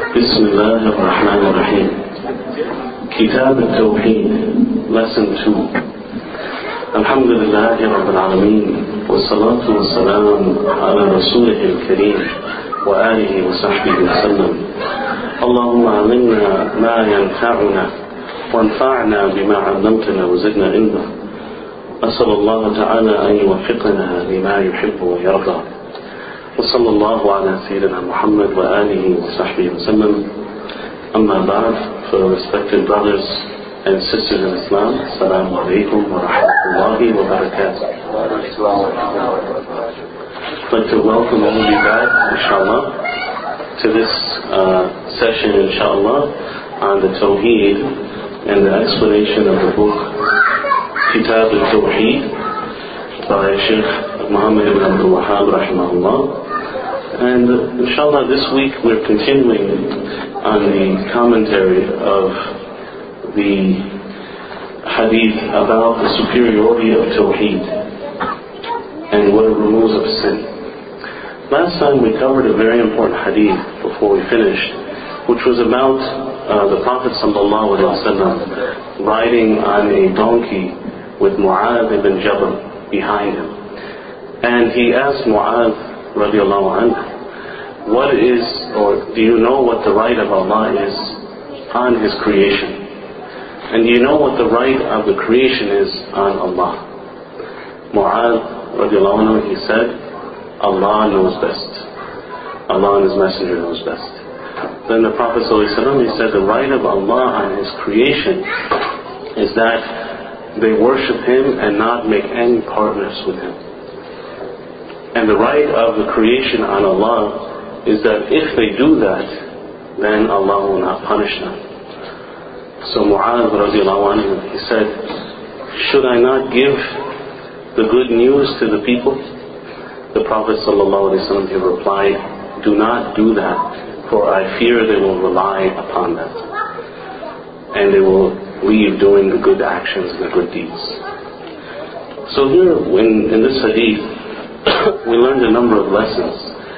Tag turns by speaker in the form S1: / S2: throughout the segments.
S1: بسم الله الرحمن الرحيم. كتاب التوحيد Lesson 2. الحمد لله رب العالمين والصلاة والسلام على رسوله الكريم وآله وصحبه وسلم. اللهم علمنا ما ينفعنا وانفعنا بما علمتنا وزدنا علما. أسأل الله تعالى أن يوفقنا لما يحب ويرضى. وصلى الله على سيدنا محمد وآله وصحبه وسلم. أما بعد, for respected brothers and sisters in Islam, Assalamu alaikum wa rahmatullahi wa barakatuh. I'd like to welcome all of you back, inshallah, to this session, inshallah, on the Tawheed and the explanation of the book Kitab al-Tawheed by Sheikh Muhammad ibn Abdul Wahhab rahimahullah. And inshallah this week we're continuing on the commentary of the hadith about the superiority of Tawheed and what it removes of sin. Last time we covered a very important hadith before we finished, which was about the Prophet ﷺ riding on a donkey with Mu'adh ibn Jabal behind him. And he asked Mu'adh radiallahu anhu, what is, or do you know what the right of Allah is on His creation? And do you know what the right of the creation is on Allah? Mu'adh radiallahu anhu, he said, Allah knows best. Allah and His Messenger knows best. Then the Prophet ﷺ, he said, the right of Allah on His creation is that they worship Him and not make any partners with Him. And the right of the creation on Allah is that if they do that, then Allah will not punish them. So Mu'adh radiallahu anhu, he said, should I not give the good news to the people? The Prophet ﷺ, he replied, do not do that, for I fear they will rely upon that. And they will leave doing the good actions and the good deeds. So here, in this hadith, we learned a number of lessons,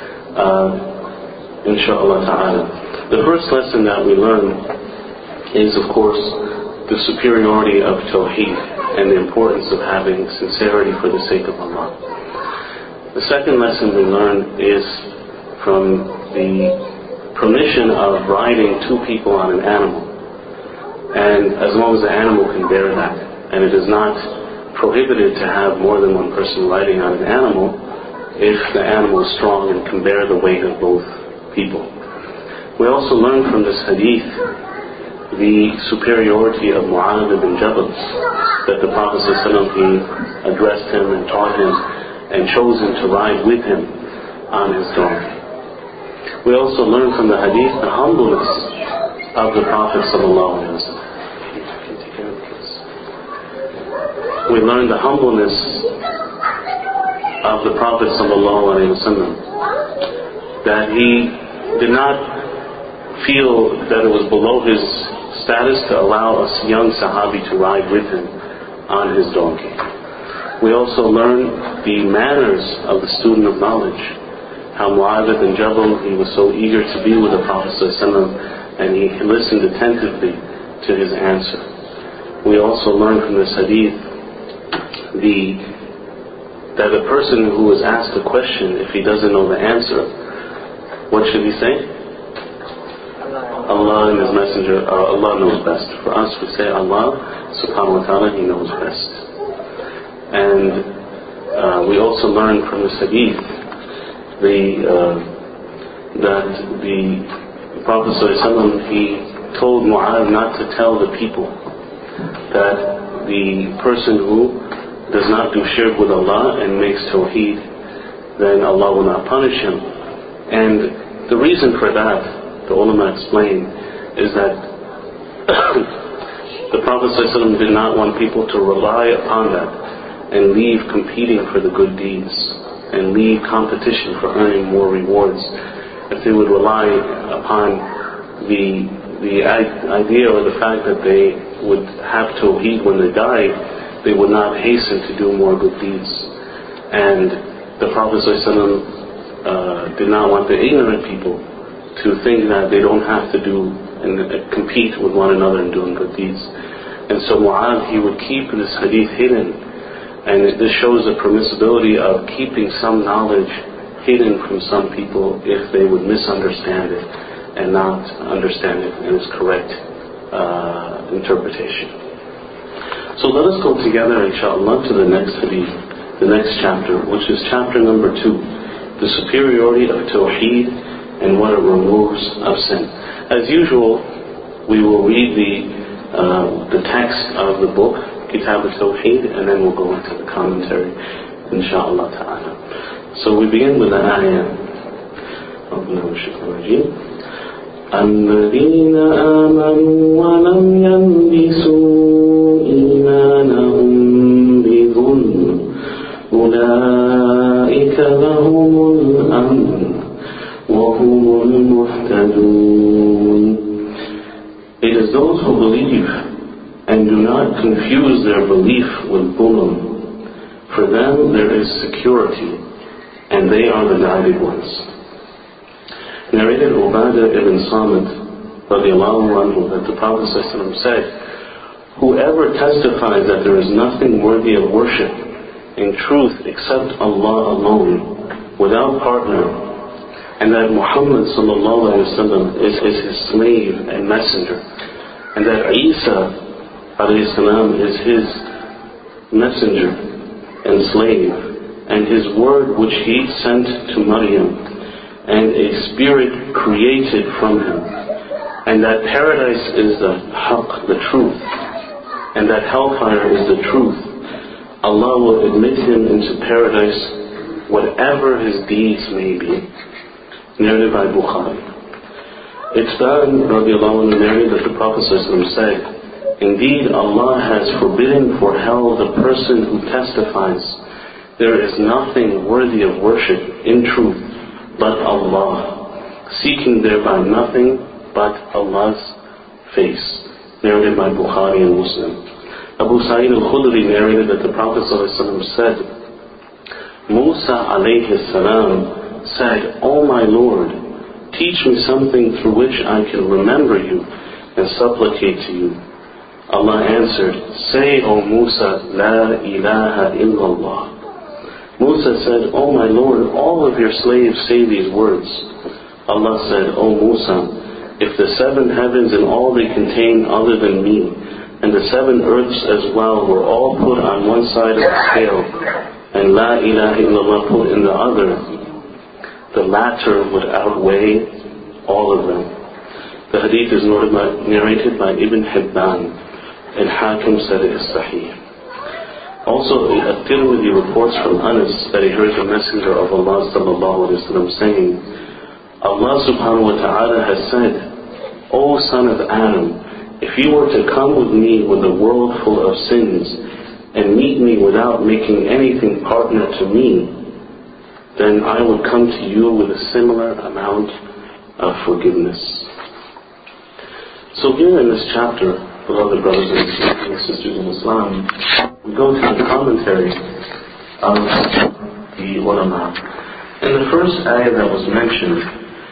S1: inshaAllah ta'ala. The first lesson that we learned is, of course, the superiority of Tawheed and the importance of having sincerity for the sake of Allah. The second lesson we learned is from the permission of riding two people on an animal. And as long as the animal can bear that, and it is not prohibited to have more than one person riding on an animal if the animal is strong and can bear the weight of both people. We also learn from this hadith the superiority of Mu'adh ibn Jabal, that the Prophet ﷺ, he addressed him and taught him and chose him to ride with him on his donkey. We also learn from the hadith the humbleness of the Prophet ﷺ. We learn the humbleness of the Prophet ﷺ, that he did not feel that it was below his status to allow a young Sahabi to ride with him on his donkey. We also learn the manners of the student of knowledge, how Mu'adh ibn Jabal, he was so eager to be with the Prophet ﷺ, and he listened attentively to his answer. We also learn from this hadith that a person who is asked a question, if he doesn't know the answer, what should he say? Allah and His Messenger, Allah knows best. For us, we say Allah subhanahu wa ta'ala, He knows best. And we also learn from this hadith that the Prophet ﷺ, he told Mu'adh not to tell the people that the person who does not do shirk with Allah and makes tawheed, then Allah will not punish him. And the reason for that, the ulama explain, is that the Prophet ﷺ did not want people to rely upon that and leave competing for the good deeds and leave competition for earning more rewards. If they would rely upon the idea or the fact that they would have tawheed when they died, they would not hasten to do more good deeds. And the Prophet ﷺ did not want the ignorant people to think that they don't have to do and compete with one another in doing good deeds. And so Mu'adh, he would keep this hadith hidden, and this shows the permissibility of keeping some knowledge hidden from some people if they would misunderstand it and not understand it in its correct interpretation. So let us go together, inshallah, to the next hadith, the next chapter, which is chapter number 2, the superiority of Tawheed and what it removes of sin. As usual, we will read the text of the book, Kitab al-Tawheed, and then we'll go into the commentary, inshallah ta'ala. So we begin with the ayah of الذين آمنوا ولم يلبسوا إيمانهم بظلم أولئك لهم الأمن وهم المهتدون. It is those who believe and do not confuse their belief with dhulm. For them there is security, and they are the guided ones. Narrated Ubadah ibn Samit radiallahu anhu that the Prophet ﷺ said, whoever testifies that there is nothing worthy of worship in truth except Allah alone, without partner, and that Muhammad sallallahu alayhi wa sallam is his slave and messenger, and that Isa alayhi salam is his messenger and slave, and his word which he sent to Maryam, and a spirit created from him, and that paradise is the haqq, the truth, and that hellfire is the truth. Allah will admit him into paradise, whatever his deeds may be. Narrated by Bukhari. Itban radiallahu anhu narrated that the Prophet said, indeed Allah has forbidden for hell the person who testifies there is nothing worthy of worship in truth but Allah, seeking thereby nothing but Allah's face. Narrated by Bukhari and Muslim. Abu Sa'id al-Khudri narrated that the Prophet ﷺ said, Musa alayhi salam said, O my Lord, teach me something through which I can remember you and supplicate to you. Allah answered, say, O Musa, La ilaha illallah. Musa said, O my Lord, all of your slaves say these words. Allah said, O Musa, if the 7 heavens and all they contain other than me, and the 7 earths as well were all put on one side of the scale, and La ilaha illallah put in the other, the latter would outweigh all of them. The hadith is narrated by Ibn Hibban, and Hakim said it is sahih. Also, At-Tirmidhi reports from Anas that he heard the Messenger of Allah sallallahu alayhi wa sallam saying, Allah subhanahu wa ta'ala has said, O son of Adam, if you were to come with me with a world full of sins and meet me without making anything partner to me, then I would come to you with a similar amount of forgiveness. So here in this chapter, beloved brothers and sisters in Islam, we go to the commentary of the ulama. In the first ayah that was mentioned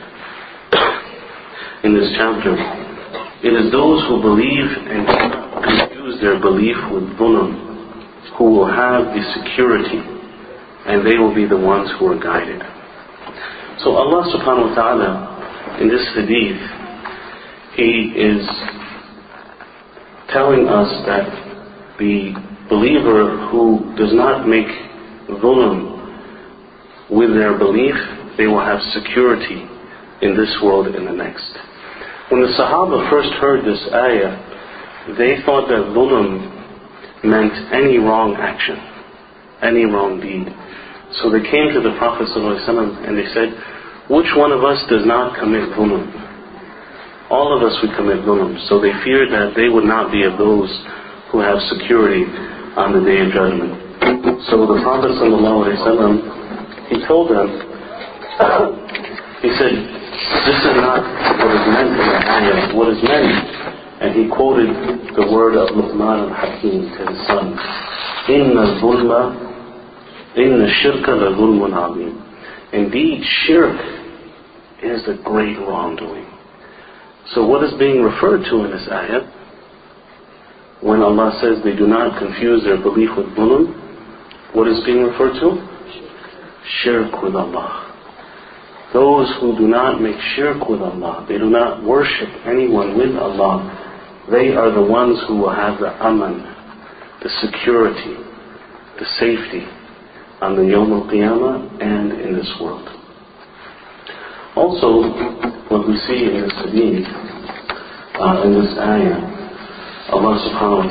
S1: in this chapter, it is those who believe and do not confuse their belief with dhulm who will have the security, and they will be the ones who are guided. So Allah subhanahu wa ta'ala, in this hadith, He is telling us that the believer who does not make dhulm with their belief, they will have security in this world and the next. When the Sahaba first heard this ayah, they thought that dhulm meant any wrong action, any wrong deed. So they came to the Prophet ﷺ and they said, which one of us does not commit dhulm? All of us would commit dhulm. So they feared that they would not be of those who have security on the Day of Judgment. So the Prophet ﷺ, he told them, he said, this is not what is meant in the ayah. What is meant, and he quoted the word of Luqman al-Hakim to his son, Inna shirka la zulmun azim. Indeed, shirk is a great wrongdoing. So what is being referred to in this ayah? When Allah says they do not confuse their belief with dhulm, what is being referred to? Shirk with Allah. Those who do not make shirk with Allah, they do not worship anyone with Allah, they are the ones who will have the aman, the security, the safety on the Yawm al-Qiyamah and in this world. Also, what we see in this hadith, in this ayah, Allah subhanahu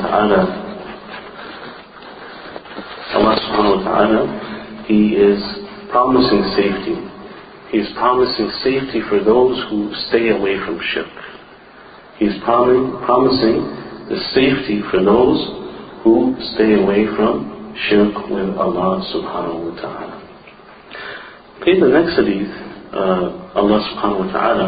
S1: wa ta'ala, He is promising safety. He is promising safety for those who stay away from shirk. He is promising the safety for those who stay away from shirk with Allah subhanahu wa ta'ala. Okay, the next hadith, Allah subhanahu wa ta'ala,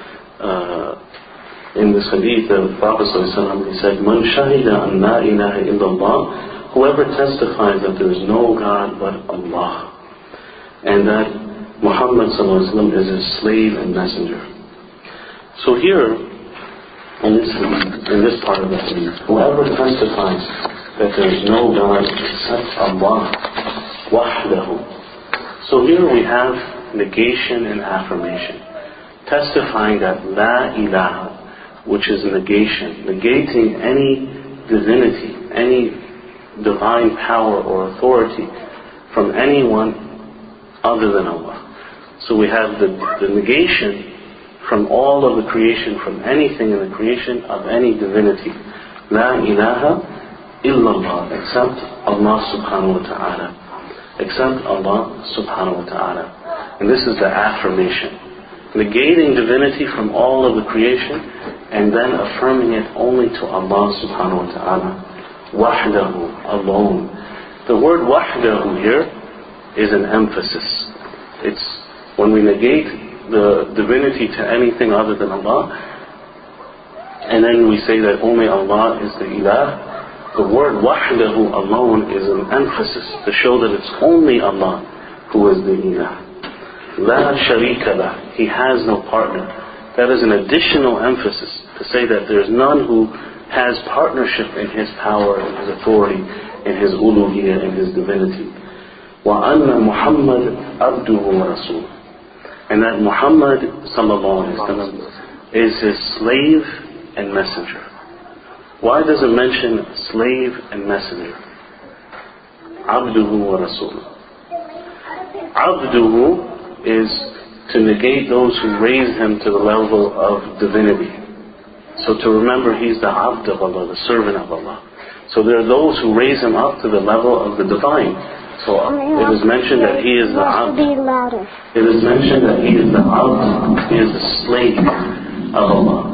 S1: in this hadith, the Prophet ﷺ, he said, Man shahida an la ilaha illallah, whoever testifies that there is no God but Allah, and that Muhammad ﷺ is his slave and messenger. So here, in this part of the hadith, whoever testifies that there is no God except Allah, wahdahu. So here we have negation and affirmation. Testifying that la ilaha, which is negation, negating any divinity, any divine power or authority from anyone other than Allah. So we have the negation from all of the creation, from anything in the creation of any divinity. La ilaha illallah, except Allah subhanahu wa ta'ala. Except Allah subhanahu wa ta'ala. And this is the affirmation. Negating divinity from all of the creation and then affirming it only to Allah subhanahu wa ta'ala. Wahdahu, alone. The word wahdahu here is an emphasis. It's when we negate the divinity to anything other than Allah, and then we say that only Allah is the ilah. The word wahdahu, alone, is an emphasis to show that it's only Allah who is the ilah. La sharika lah, He has no partner. That is an additional emphasis to say that there is none who has partnership in His power, in His authority, in His uluhiyyah, in His divinity. وَأَنَّ مُحَمَّدٌ عَبْدُهُ وَرَسُولُهُ, and that Muhammad sallallahu alaihi wasallam is His slave and messenger. Why does it mention slave and messenger? Abduhu wa Rasuluh. Abduhu is to negate those who raise Him to the level of divinity. So to remember He's the Abd of Allah, the servant of Allah. So there are those who raise Him up to the level of the divine. So it is mentioned that He is the Abd. It is mentioned that He is the Abd. He is the slave of Allah.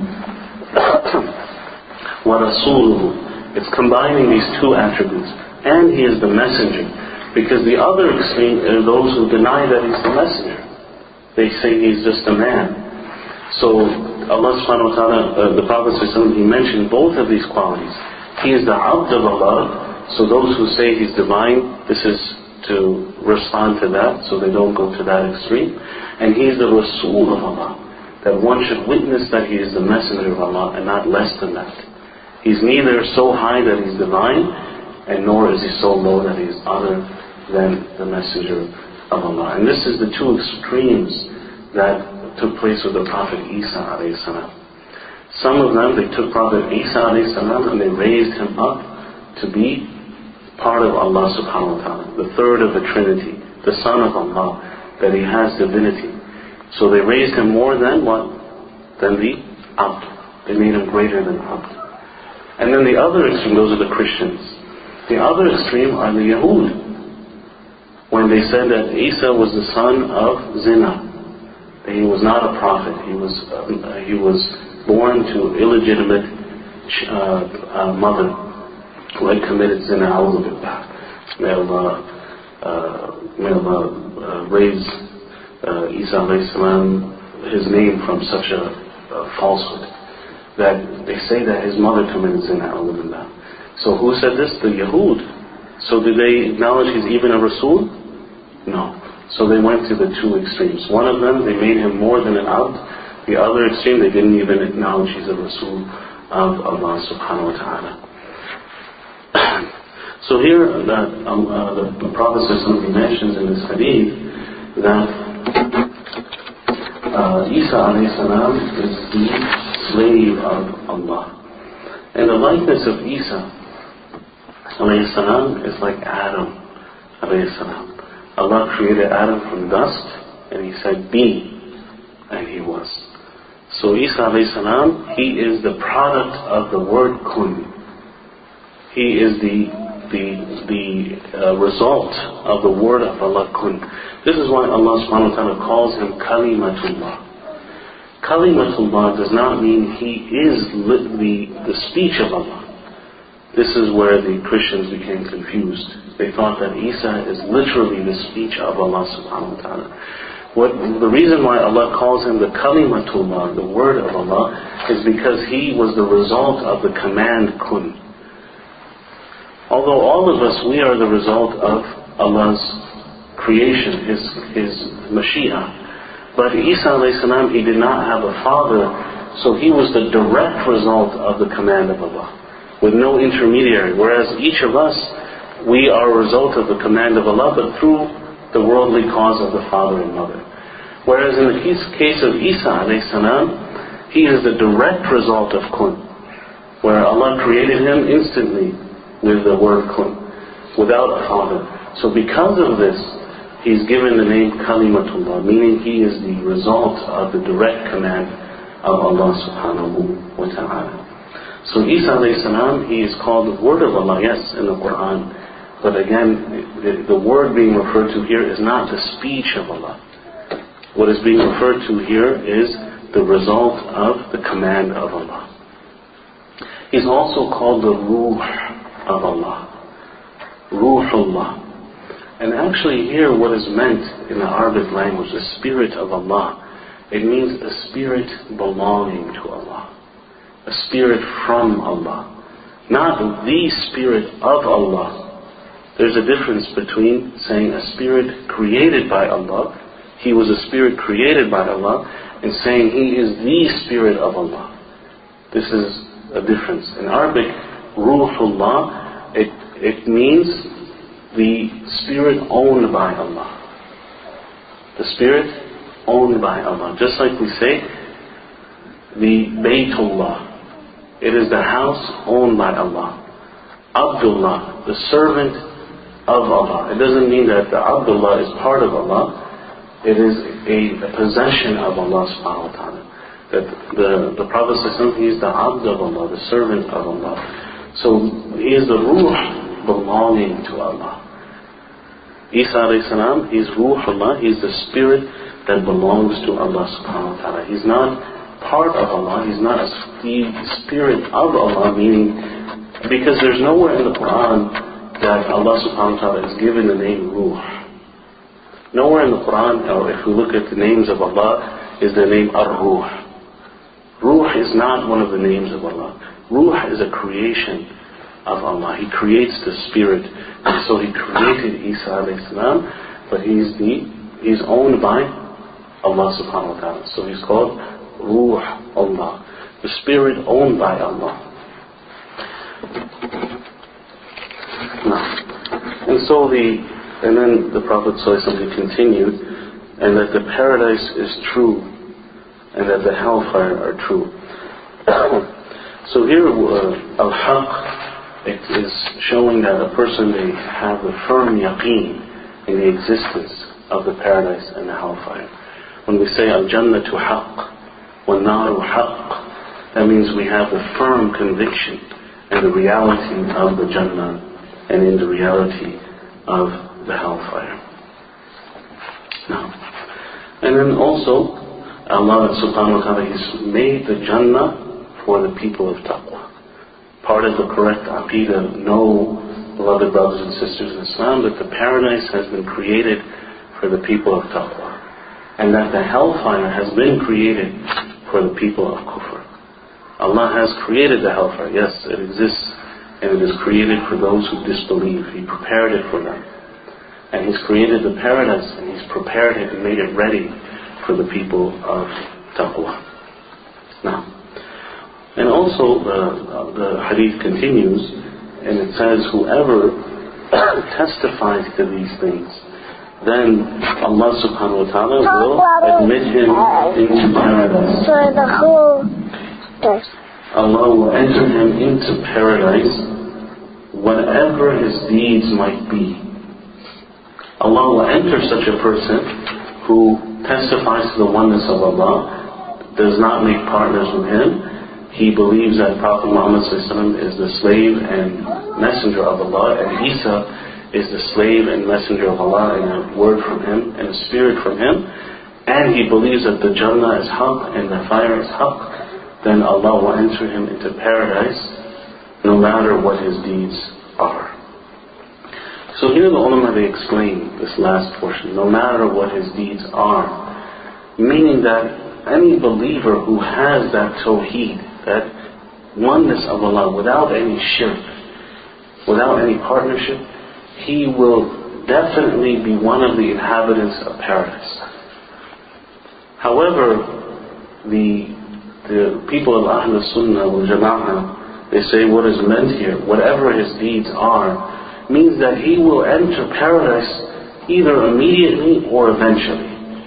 S1: Wa Rasuluhu. It's combining these two attributes. And He is the messenger. Because the other extreme are those who deny that He's the messenger. They say He's just a man. So Allah subhanahu wa ta'ala, the Prophet He mentioned both of these qualities. He is the Abd of Allah. So those who say He's divine, this is to respond to that, so they don't go to that extreme. And He is the Rasul of Allah. That one should witness that He is the messenger of Allah and not less than that. He's neither so high that He's divine, and nor is He so low that He is other than the messenger of Allah. And this is the two extremes that took place with the Prophet Isa alayhi salam. Some of them, they took Prophet Isa alayhi salam and they raised him up to be part of Allah subhanahu wa ta'ala, the third of the Trinity, the Son of Allah, that He has divinity. So they raised Him more than what? Than the Abd. They made Him greater than Abd. And then the other extreme, those are the Christians. The other extreme are the Yahud. When they said that Isa was the son of zina, that he was not a prophet, he was born to illegitimate mother who had committed zina. May Allah raise Isa alayhi salam, his name from such a falsehood, that they say that his mother committed zina. So who said this? The Yahud. So do they acknowledge he's even a Rasul? No. So they went to the two extremes. One of them, they made him more than an abd. The other extreme, they didn't even acknowledge he's a Rasul of Allah subhanahu wa ta'ala. So here, the Prophet mentions in this hadith that Isa alayhi salam is the slave of Allah. And the likeness of Isa alayhi salam is like Adam alayhi salam. Allah created Adam from dust, and He said, be, and he was. So Isa alayhi salam, he is the product of the word kun. He is the result of the word of Allah kun. This is why Allah subhanahu wa ta'ala calls him Kalimatullah. Kalimatullah does not mean he is the speech of Allah. This is where the Christians became confused. They thought that Isa is literally the speech of Allah subhanahu wa ta'ala. The reason why Allah calls him the Kalimatullah, the word of Allah, is because he was the result of the command kun. Although all of us, we are the result of Allah's creation, His Mashiach. But Isa alayhi salam, he did not have a father, so he was the direct result of the command of Allah, with no intermediary. Whereas each of us, we are a result of the command of Allah, but through the worldly cause of the father and mother. Whereas in the case of Isa alayhi salam, he is the direct result of kun, where Allah created him instantly with the word kun, without a father. So because of this, he's given the name Kalimatullah, meaning he is the result of the direct command of Allah subhanahu wa ta'ala. So Isa alayhi salam, he is called the word of Allah, yes, in the Quran. But again, the word being referred to here is not the speech of Allah. What is being referred to here is the result of the command of Allah. He's also called the Ruh of Allah. Ruhullah. And actually here what is meant in the Arabic language, the spirit of Allah, it means a spirit belonging to Allah. A spirit from Allah. Not the spirit of Allah. There's a difference between saying a spirit created by Allah, he was a spirit created by Allah, and saying he is the spirit of Allah. This is a difference. In Arabic, Ruhullah, it means the spirit owned by Allah. The spirit owned by Allah. Just like we say, the Baytullah. It is the house owned by Allah. Abdullah, the servant of Allah. It doesn't mean that the Abdullah is part of Allah. It is a possession of Allah subhanahu wa ta'ala. That the Prophet ﷺ, he is the Abd of Allah, the servant of Allah. So he is the Ruh belonging to Allah. Isa alayhi salam, he is Ruhullah, he is the spirit that belongs to Allah subhanahu wa ta'ala. He's not part of Allah, he's not the spirit of Allah, meaning, because there's nowhere in the Quran that Allah subhanahu wa ta'ala is given the name Ruh. Nowhere in the Quran, or if we look at the names of Allah, is the name Ar-Ruh. Ruh is not one of the names of Allah. Ruh is a creation of Allah. He creates the spirit. And so He created Isa alayhi salam, but he's owned by Allah subhanahu wa ta'ala. So he's called Ruh Allah, the spirit owned by Allah. And then the Prophet ﷺ continued, and that the paradise is true, and that the hellfire are true. So here, al-haq, it is showing that a person may have the firm yaqeen in the existence of the paradise and the hellfire. When we say al-jannatu haqq, wal-naru haqq, that means we have the firm conviction and the reality of the Jannah and in the reality of the hellfire. Now, and then also, Allah subhanahu wa ta'ala has made the Jannah for the people of taqwa. Part of the correct aqidah, know, beloved brothers and sisters in Islam, that the paradise has been created for the people of taqwa. And that the hellfire has been created for the people of kufr. Allah has created the hellfire. Yes, it exists. And it is created for those who disbelieve. He prepared it for them. And He's created the paradise, and He's prepared it and made it ready for the people of taqwa. Now, and also the hadith continues, and it says, whoever testifies to these things, then Allah subhanahu wa ta'ala will admit him into paradise. Allah will enter him into paradise, whatever his deeds might be. Allah will enter such a person who testifies to the oneness of Allah, does not make partners with Him. He believes that Prophet Muhammad is the slave and messenger of Allah, and Isa is the slave and messenger of Allah, and a word from Him, and a spirit from Him. And he believes that the Jannah is haqq and the fire is haqq. Then Allah will enter him into paradise, no matter what his deeds are. So here the ulama, they explain this last portion, no matter what his deeds are, meaning that any believer who has that tawheed, that oneness of Allah without any shirk, without any partnership, he will definitely be one of the inhabitants of paradise. However, the people of Ahl Sunnah wal Jama'ah, they say what is meant here, whatever his deeds are, means that he will enter paradise either immediately or eventually.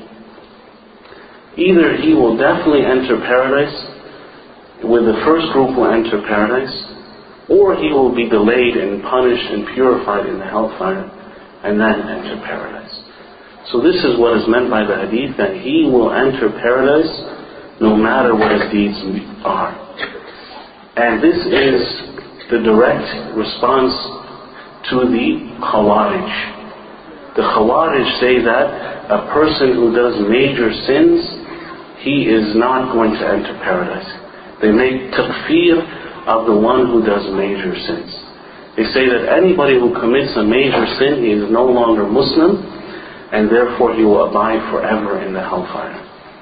S1: Either he will definitely enter paradise, with the first group will enter paradise, or he will be delayed and punished and purified in the hellfire and then enter paradise. So this is what is meant by the hadith, that he will enter paradise no matter what his deeds are. And this is the direct response to the Khawarij. The Khawarij say that a person who does major sins, he is not going to enter paradise. They make takfir of the one who does major sins. They say that anybody who commits a major sin, he is no longer Muslim, and therefore he will abide forever in the hellfire.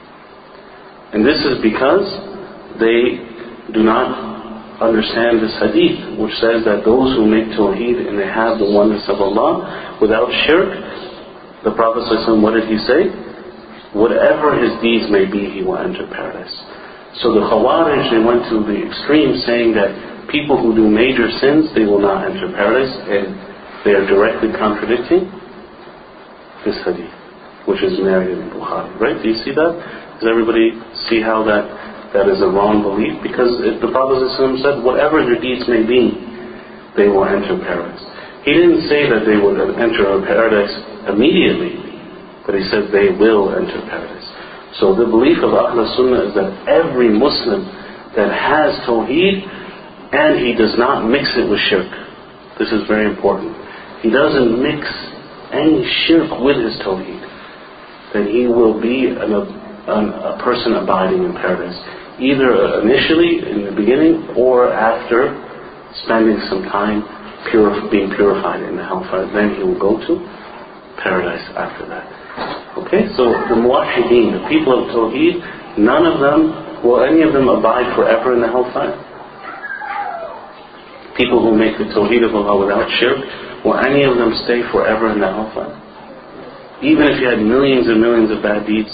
S1: And this is because they do not understand this hadith, which says that those who make tawheed and they have the oneness of Allah without shirk, the Prophet ﷺ, what did he say? Whatever his deeds may be, he will enter paradise. So the Khawarij, they went to the extreme, saying that people who do major sins, they will not enter paradise, and they are directly contradicting this hadith, which is narrated in Bukhari. Right? Do you see that? Does everybody see how that is a wrong belief? Because the Prophet ﷺ said, whatever their deeds may be, they will enter paradise. He didn't say that they would enter paradise immediately, but he said they will enter paradise. So the belief of Ahl Sunnah is that every Muslim that has tawheed and he does not mix it with shirk, this is very important, he doesn't mix any shirk with his tawheed, then he will be a person abiding in paradise, either initially in the beginning or after spending some time being purified in the hellfire. Then he will go to paradise after that. Okay, so the muwahhideen, the people of tawheed, none of them, will any of them abide forever in the hellfire? People who make the tawheed of Allah without shirk, will any of them stay forever in the hellfire? Even if he had millions and millions of bad deeds,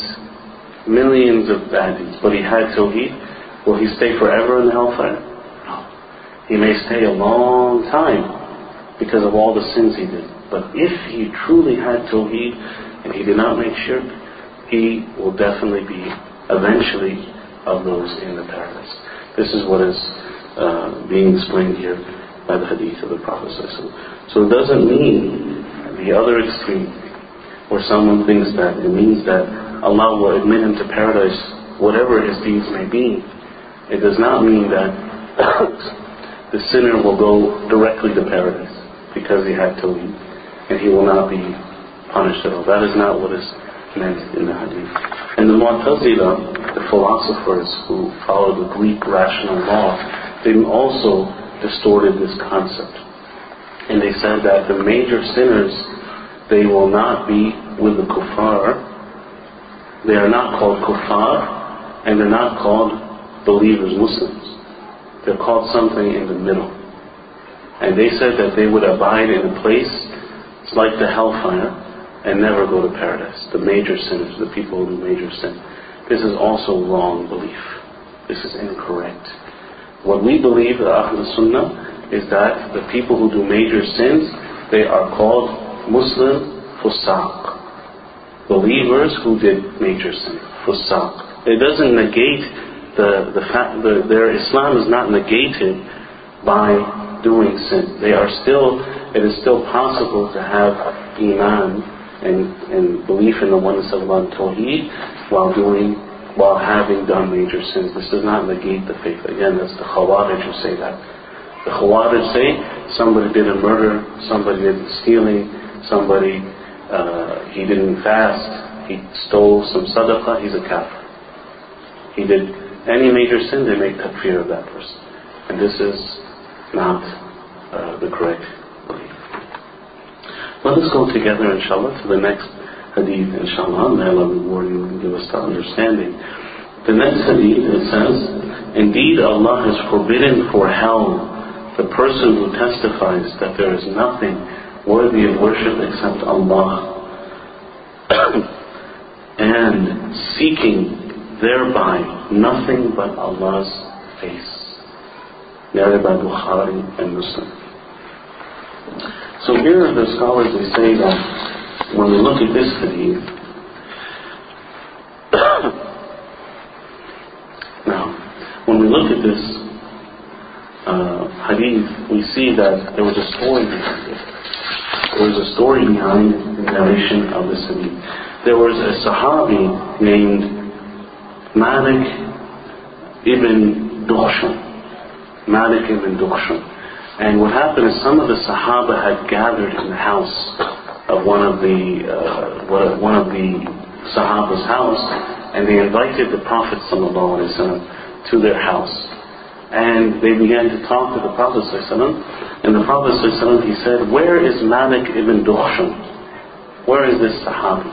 S1: but he had tawheed, will he stay forever in the hellfire? No. He may stay a long time because of all the sins he did. But if he truly had tawheed and he did not make shirk, he will definitely be eventually of those in the paradise. This is what is being explained here by the hadith of the Prophet. So it doesn't mean the other extreme, where someone thinks that it means that Allah will admit him to paradise whatever his deeds may be. It does not mean that the sinner will go directly to paradise because he had tawheed and he will not be punished at all. That is not what is meant in the hadith. And the Mu'tazila, the philosophers who follow the Greek rational law, they also distorted this concept. And they said that the major sinners, they will not be with the kuffar. They are not called kuffar, and they're not called believers, Muslims. They're called something in the middle. And they said that they would abide in a place It's like the hellfire and never go to paradise. The major sinners, the people who do major sin. This is also wrong belief. This is incorrect. What we believe at Ahl Sunnah is that the people who do major sins, they are called Muslim Fusaq. Believers who did major sin. Fusaq. It doesn't negate the fact that their Islam is not negated by doing sin. It is still possible to have Iman and belief in the oneness of Allah and Tawheed while having done major sins. This does not negate the faith. Again, that's the Khawarij who say that. The Khawarij say somebody did a murder, somebody did stealing, somebody he didn't fast, he stole some sadaqah, he's a kafir. He did any major sin, they make takfir of that person. And this is not the correct belief. Let us go together, inshallah, to the next hadith, inshallah. May Allah reward you and give us the understanding. The next hadith, it says, indeed Allah has forbidden for hell the person who testifies that there is nothing worthy of worship except Allah and seeking thereby nothing but Allah's face. Narrated by Bukhari and Muslim. So here the scholars, they say that when we look at this hadith, now, when we look at this hadith, we see that there was a story behind it. There was a story behind the narration of this hadith. There was a Sahabi named Malik ibn Dukhshan. Malik ibn Dukhshan. And what happened is some of the Sahaba had gathered in the house of one of the Sahaba's house, and they invited the Prophet ﷺ to their house. And they began to talk to the Prophet ﷺ, and the Prophet ﷺ, he said, where is Malik ibn Dukhshan? Where is this Sahabi?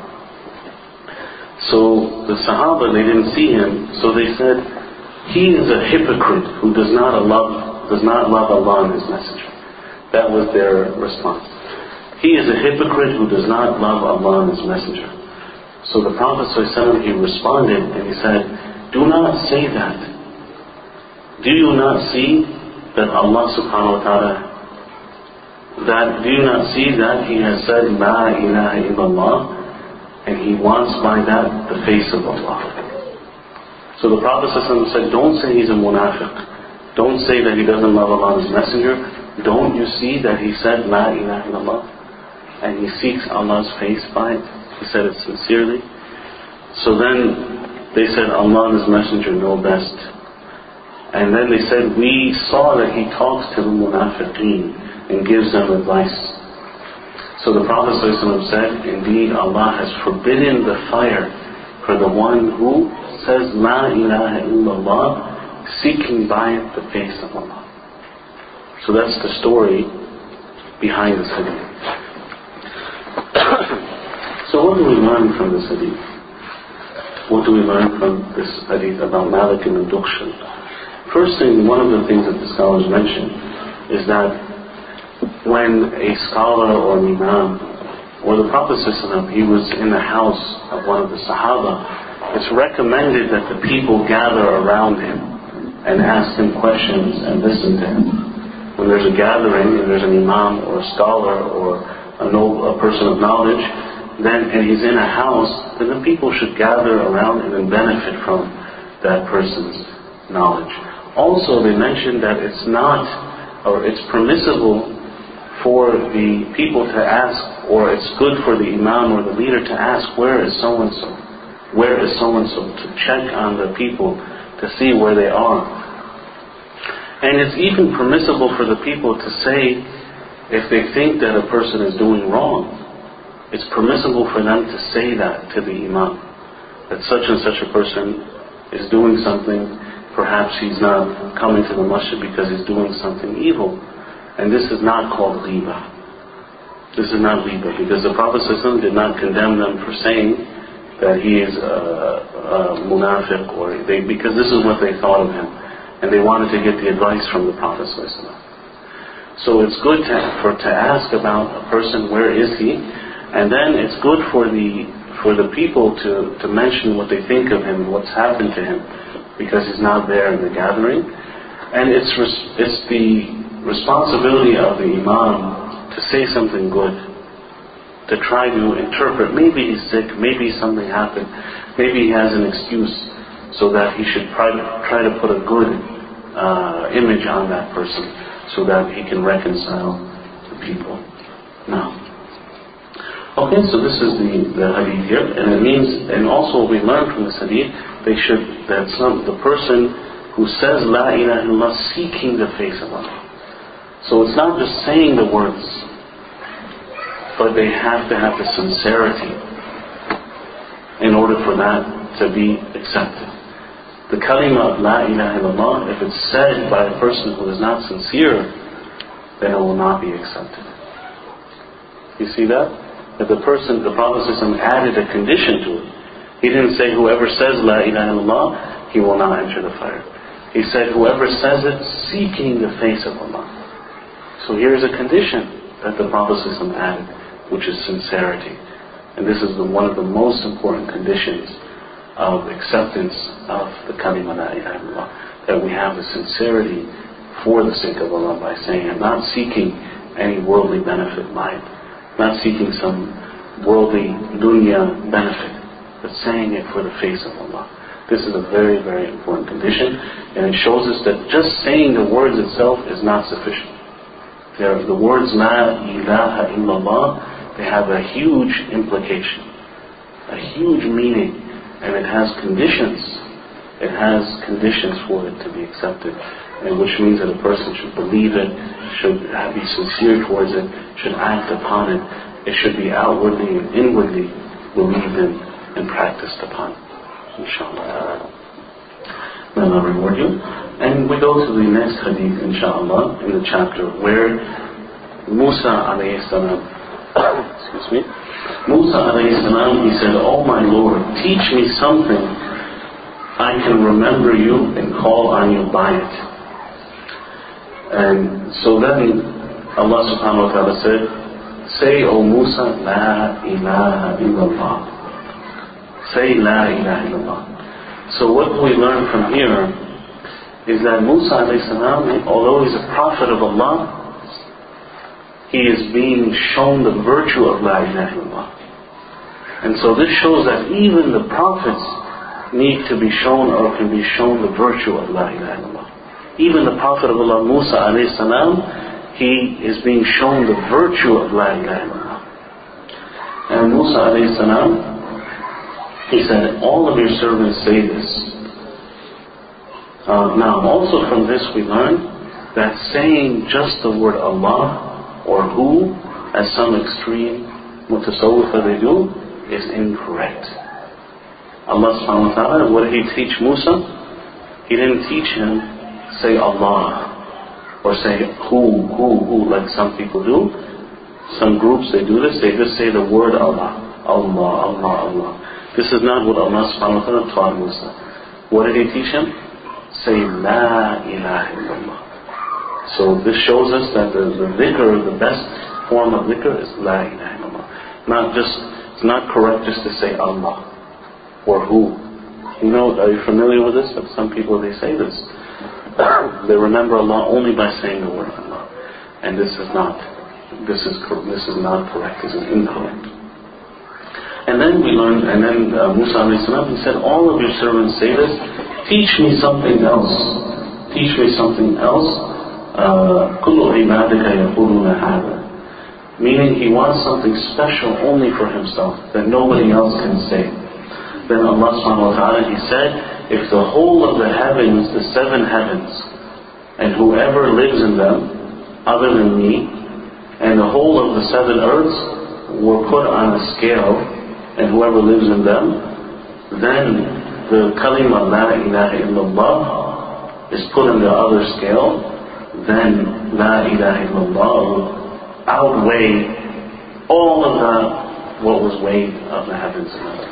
S1: So the Sahaba, they didn't see him, so they said, he is a hypocrite who does not love Allah and His Messenger. That was their response. He is a hypocrite who does not love Allah and His Messenger. So the Prophet ﷺ, he responded and he said, do not say that. Do you not see that Allah subhanahu wa ta'ala, do you not see that He has said, La ilaha illallah, and He wants by that the face of Allah. So the Prophet ﷺ said, don't say he's a munafiq. Don't say that he doesn't love Allah and His Messenger. Don't you see that he said, La ilaha illallah? And he seeks Allah's face by it. He said it sincerely. So then they said, Allah and His Messenger know best. And then they said, we saw that he talks to the munafiqeen and gives them advice. So the Prophet ﷺ said, indeed Allah has forbidden the fire for the one who says La ilaha illallah, seeking by it the face of Allah. So that's the story behind this hadith. So what do we learn from this hadith? What do we learn from this hadith about Malik ibn Dukhshan? First thing, one of the things that the scholars mention is that when a scholar or an imam or the Prophet ﷺ, he was in the house of one of the Sahaba, it's recommended that the people gather around him and ask him questions and listen to him. When there's a gathering and there's an imam or a scholar or a person of knowledge, and he's in a house, then the people should gather around him and benefit from that person's knowledge. Also, they mentioned that it's permissible for the people to ask, or it's good for the imam or the leader to ask, where is so-and-so? Where is so-and-so? To check on the people to see where they are. And it's even permissible for the people to say, if they think that a person is doing wrong, it's permissible for them to say that to the imam, that such and such a person is doing something, perhaps he's not coming to the masjid because he's doing something evil. And this is not called ghibah. This is not ghibah, because the Prophet ﷺ did not condemn them for saying that he is a munafiq, because this is what they thought of him, and they wanted to get the advice from the Prophet ﷺ. So it's good to ask about a person, where is he? And then it's good for the people to mention what they think of him, what's happened to him, because he's not there in the gathering. And it's the responsibility of the Imam to say something good, to try to interpret. Maybe he's sick, maybe something happened, maybe he has an excuse, so that he should try to put a good image on that person, so that he can reconcile the people. Now, okay, so this is the hadith here, and it means, and also we learn from this hadith, the person who says La ilaha illallah seeking the face of Allah. So it's not just saying the words, but they have to have the sincerity in order for that to be accepted. The kalima of La ilaha illallah, if it's said by a person who is not sincere, then it will not be accepted. You see that? That the Prophet ﷺ added a condition to it. He didn't say whoever says La ilaha illallah, he will not enter the fire. He said whoever says it seeking the face of Allah. So here's a condition that the Prophet ﷺ added, which is sincerity. And this is one of the most important conditions of acceptance of the kalima La ilaha illallah, that we have the sincerity for the sake of Allah by saying it, not seeking any worldly benefit by it, not seeking some worldly dunya benefit, but saying it for the face of Allah. This is a very, very important condition, and it shows us that just saying the words itself is not sufficient. The words La ilaha illallah, they have a huge implication, a huge meaning, and it has conditions. It has conditions for it to be accepted, and which means that a person should believe it, should be sincere towards it, should act upon it. It should be outwardly and inwardly believed in and practiced upon. Inshallah. May Allah reward you. And we go to the next hadith, inshallah, in the chapter where Musa alayhi salam, Musa alayhi salam, he said, "Oh my Lord, teach me something I can remember you and call on you by it." And so then Allah subhanahu wa ta'ala said, "Say, O Musa, La ilaha illallah." Say La ilaha illallah. So what we learn from here is that Musa alayhi salam, although he's a prophet of Allah, he is being shown the virtue of La ilaha illallah. And so this shows that even the prophets need to be shown, or can be shown, the virtue of La ilaha illallah. Even the Prophet of Allah, Musa alayhi salam, he is being shown the virtue of La ilaha illallah. And Musa alayhi salam, he said, all of your servants say this. Now also from this we learn that saying just the word Allah or Hu, as some extreme mutasawwifa they do, is incorrect. Allah subhanahu wa ta'ala, what did He teach Musa? He didn't teach him say Allah or say Hu, like some people do. Some groups, they do this, they just say the word Allah. Allah, Allah, Allah. This is not what Allah subhanahu wa ta'ala taught Musa. What did He teach him? Say La ilaha illallah. So this shows us that the dhikr, the best form of dhikr is La ilaha illallah. It's not correct just to say Allah or Hu. You know, are you familiar with this? That some people, they say this. They remember Allah only by saying the word Allah. And this is not correct. This is incorrect. And then we learned, Musa alayhi salam, he said, all of your servants say this, teach me something else. Teach me something else. كُلُّ عِبَادِكَ يَقُولُونَ هَذَا. Meaning he wants something special only for himself, that nobody else can say. Then Allah subhanahu wa ta'ala, He said, if the whole of the heavens, the 7 heavens, and whoever lives in them, other than me, and the whole of the 7 earths were put on a scale, and whoever lives in them, then the kalima La ilaha illallah is put on the other scale, then La ilaha illallah will outweigh all of what was weighed of the heavens and earth.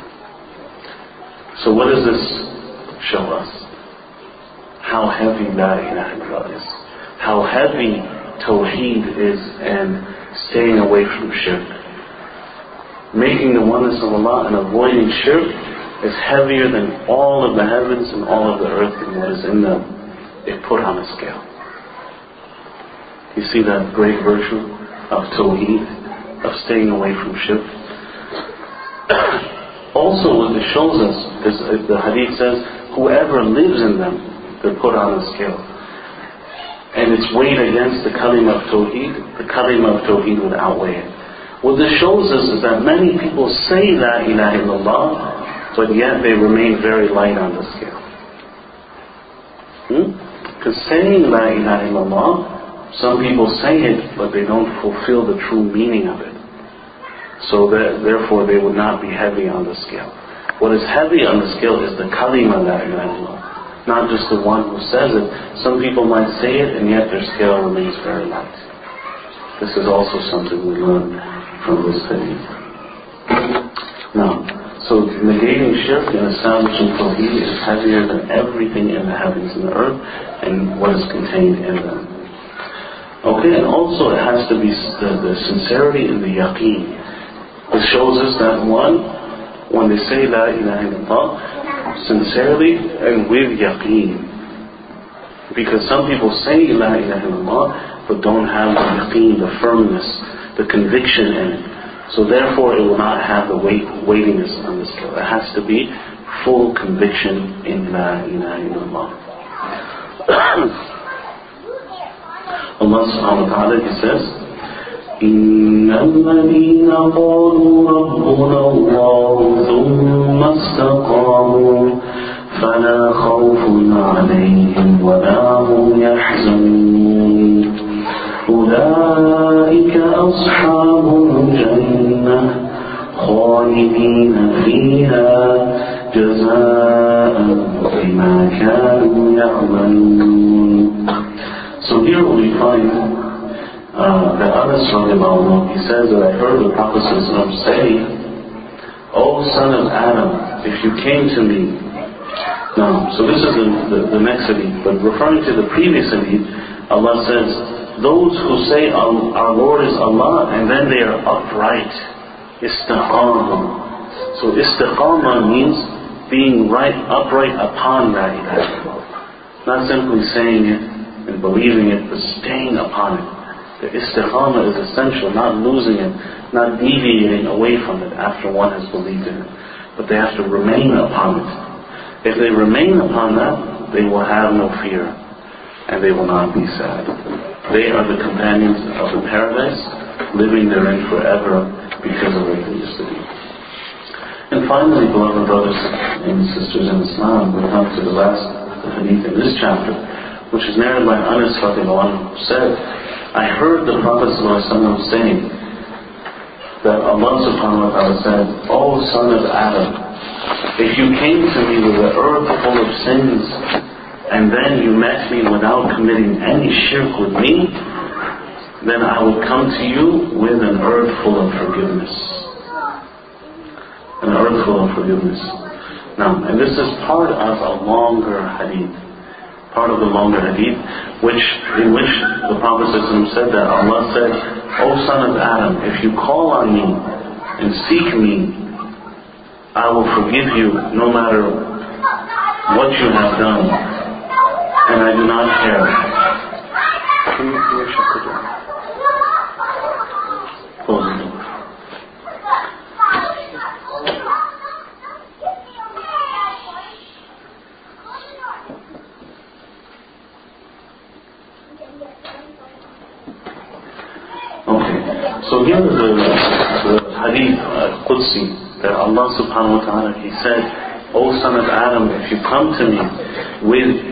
S1: So what does this show us? How heavy La ilaha illallah is. How heavy Tawheed is and staying away from shirk. Making the oneness of Allah and avoiding shirk is heavier than all of the heavens and all of the earth and what is in them, if put on a scale. You see that great virtue of Tawheed, of staying away from shirk. Also, what it shows us, the hadith says, whoever lives in them, they're put on a scale. And it's weighed against the kalima of Tawheed, the kalima of Tawheed would outweigh it. What this shows us is that many people say La ilaha illallah, but yet they remain very light on the scale. Because saying La ilaha illallah, some people say it, but they don't fulfill the true meaning of it. So therefore they would not be heavy on the scale. What is heavy on the scale is the kalima La ilaha illallah, not just the one who says it. Some people might say it and yet their scale remains very light. This is also something we learn from this hadith. Now, so negating shirk and establishing Tawheed is heavier than everything in the heavens and the earth and what is contained in them. Okay, and also it has to be the sincerity and the yaqeen. It shows us that when they say La ilaha illallah, sincerely and with yaqeen. Because some people say La ilaha illallah, but don't have the yaqeen, the firmness, the conviction in it. So therefore it will not have the weightiness on the scale. It has to be full conviction in La ilaha illallah. Allah subhanahu wa ta'ala, He says, إِنَّ الَّذِينَ قَالُوا رَبُّنَا اللَّهُ ثُمَّ اسْتَقَامُوا فَلَا خَوْفٌ عَلَيْهِمْ وَلَا هُمْ يَحْزَنُونَ أولئك أصحاب الجنة خالدين فيها جزاء بما كانوا يعملون. So here we find that Anas radiallahu, he says that I heard the Prophet say, O son of Adam, if you came to me. Now, so this is the next hadith, but referring to the previous hadith, Allah says, those who say our Lord is Allah and then they are upright, istiqama. So istiqama means being upright upon La ilaha illallah. Not simply saying it and believing it, but staying upon it. The istiqama is essential, not losing it, not deviating away from it after one has believed in it. But they have to remain upon it. If they remain upon that, they will have no fear and they will not be sad. They are the companions of the paradise, living therein forever because of what they used to be. And finally, beloved brothers and sisters in Islam, we come to the last hadith in this chapter, which is narrated by Anas radiallahu, who said, I heard the Prophet ﷺ saying that Allah subhanahu wa ta'ala said, O son of Adam, if you came to me with the earth full of sins, and then you met me without committing any shirk with me, then I would come to you with an earth full of forgiveness. An earth full of forgiveness. Now, and this is part of a longer hadith. Part of the longer hadith, in which the Prophet said that Allah said, O son of Adam, if you call on me and seek me, I will forgive you no matter what you have done. And I do not care. Can you shut the door? Close the door. Okay. So here is the hadith Qudsi that Allah subhanahu wa ta'ala, He said, O son of Adam, if you come to me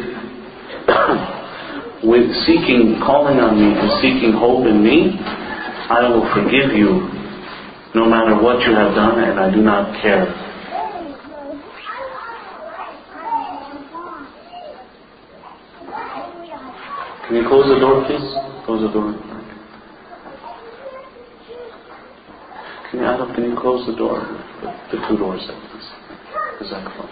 S1: with calling on me and seeking hope in me, I will forgive you no matter what you have done, and I do not care. Can you close the door, please? Close the door. Can you close the door? The two doors there, please. Is that closed?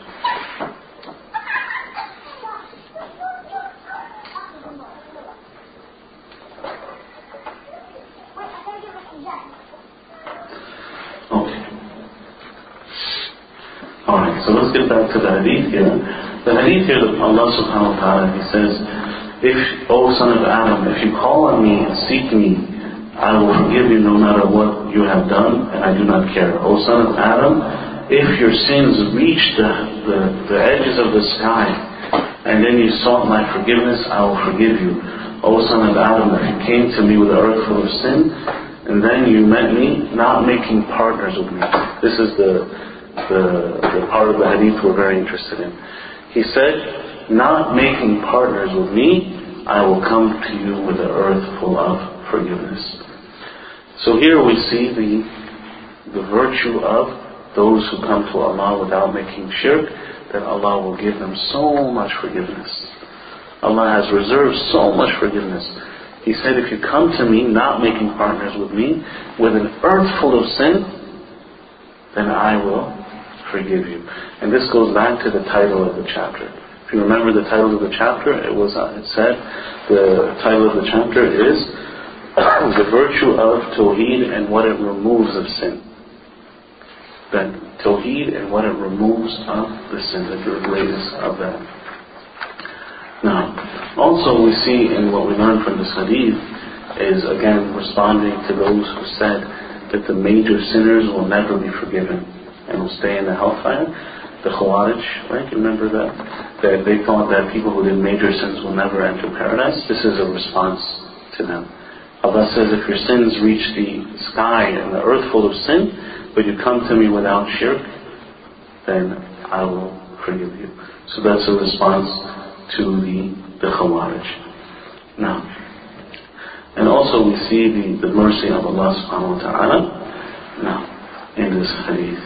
S1: let's get back to the hadith here. The hadith here, Allah subhanahu wa ta'ala, He says, O son of Adam, if you call on me and seek me, I will forgive you no matter what you have done, and I do not care. O son of Adam, if your sins reach the edges of the sky, and then you sought my forgiveness, I will forgive you. O son of Adam, if you came to me with an earth full of sin, and then you met me, not making partners with me. This is the part of the hadith we're very interested in. He said, not making partners with me, I will come to you with an earth full of forgiveness. So here we see the virtue of those who come to Allah without making shirk, that Allah will give them so much forgiveness. Allah has reserved so much forgiveness. He said, if you come to me not making partners with me, with an earth full of sin, then I will forgive you. And this goes back to the title of the chapter. If you remember the title of the chapter, it said, the title of the chapter is the virtue of Tawheed and what it removes of sin. That Tawheed and what it removes of the sin, the greatness of that. Now, also we see in what we learn from this hadith is again responding to those who said that the major sinners will never be forgiven and will stay in the hellfire. The Khawarij, right? You remember that? That they thought that people who did major sins will never enter paradise. This is a response to them. Allah says, if your sins reach the sky and the earth full of sin, but you come to me without shirk, then I will forgive you. So that's a response to the Khawarij. Now, and also we see the mercy of Allah subhanahu wa ta'ala now in this hadith.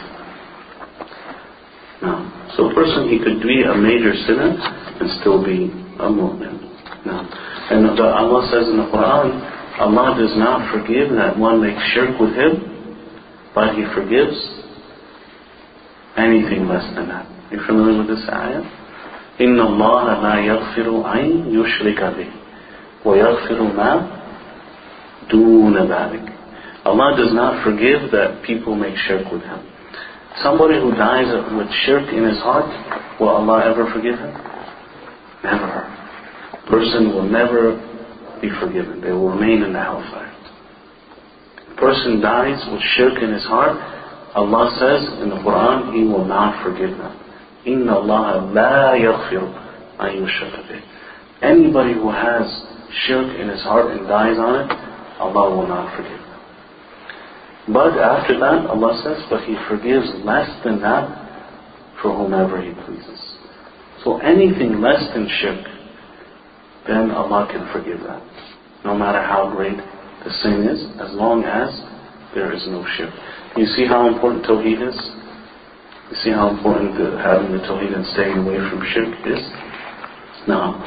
S1: Now, so a person, he could be a major sinner and still be a mu'min. Now, and Allah says in the Quran, Allah does not forgive that one makes shirk with Him, but He forgives anything less than that. Are you familiar with this ayah? إِنَّ اللَّهَ لَا يَغْفِرُ أَن يُشْرِكَ بِهِ وَيَغْفِرُ مَا دُونَ ذَلِكَ. Allah does not forgive that people make shirk with Him. Somebody who dies with shirk in his heart, will Allah ever forgive him? Never. A person will never be forgiven. They will remain in the hellfire. A person dies with shirk in his heart, Allah says in the Quran, He will not forgive them. إِنَّ اللَّهَ لَا يَغْفِرُ أَن يُشْرَكَ بِهِ. Anybody who has shirk in his heart and dies on it, Allah will not forgive them. But after that, Allah says, but He forgives less than that for whomever He pleases. So anything less than shirk, then Allah can forgive that. No matter how great the sin is, as long as there is no shirk. You see how important Tawheed is? You see how important having the Tawheed and staying away from shirk is? Now,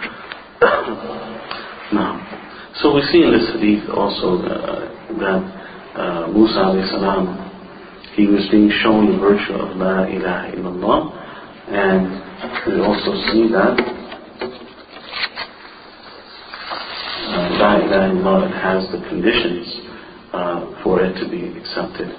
S1: so we see in this hadith also that Musa alayhi salam, he was being shown the virtue of La ilaha illallah, and we also see that La ilaha illallah, it has the conditions for it to be accepted.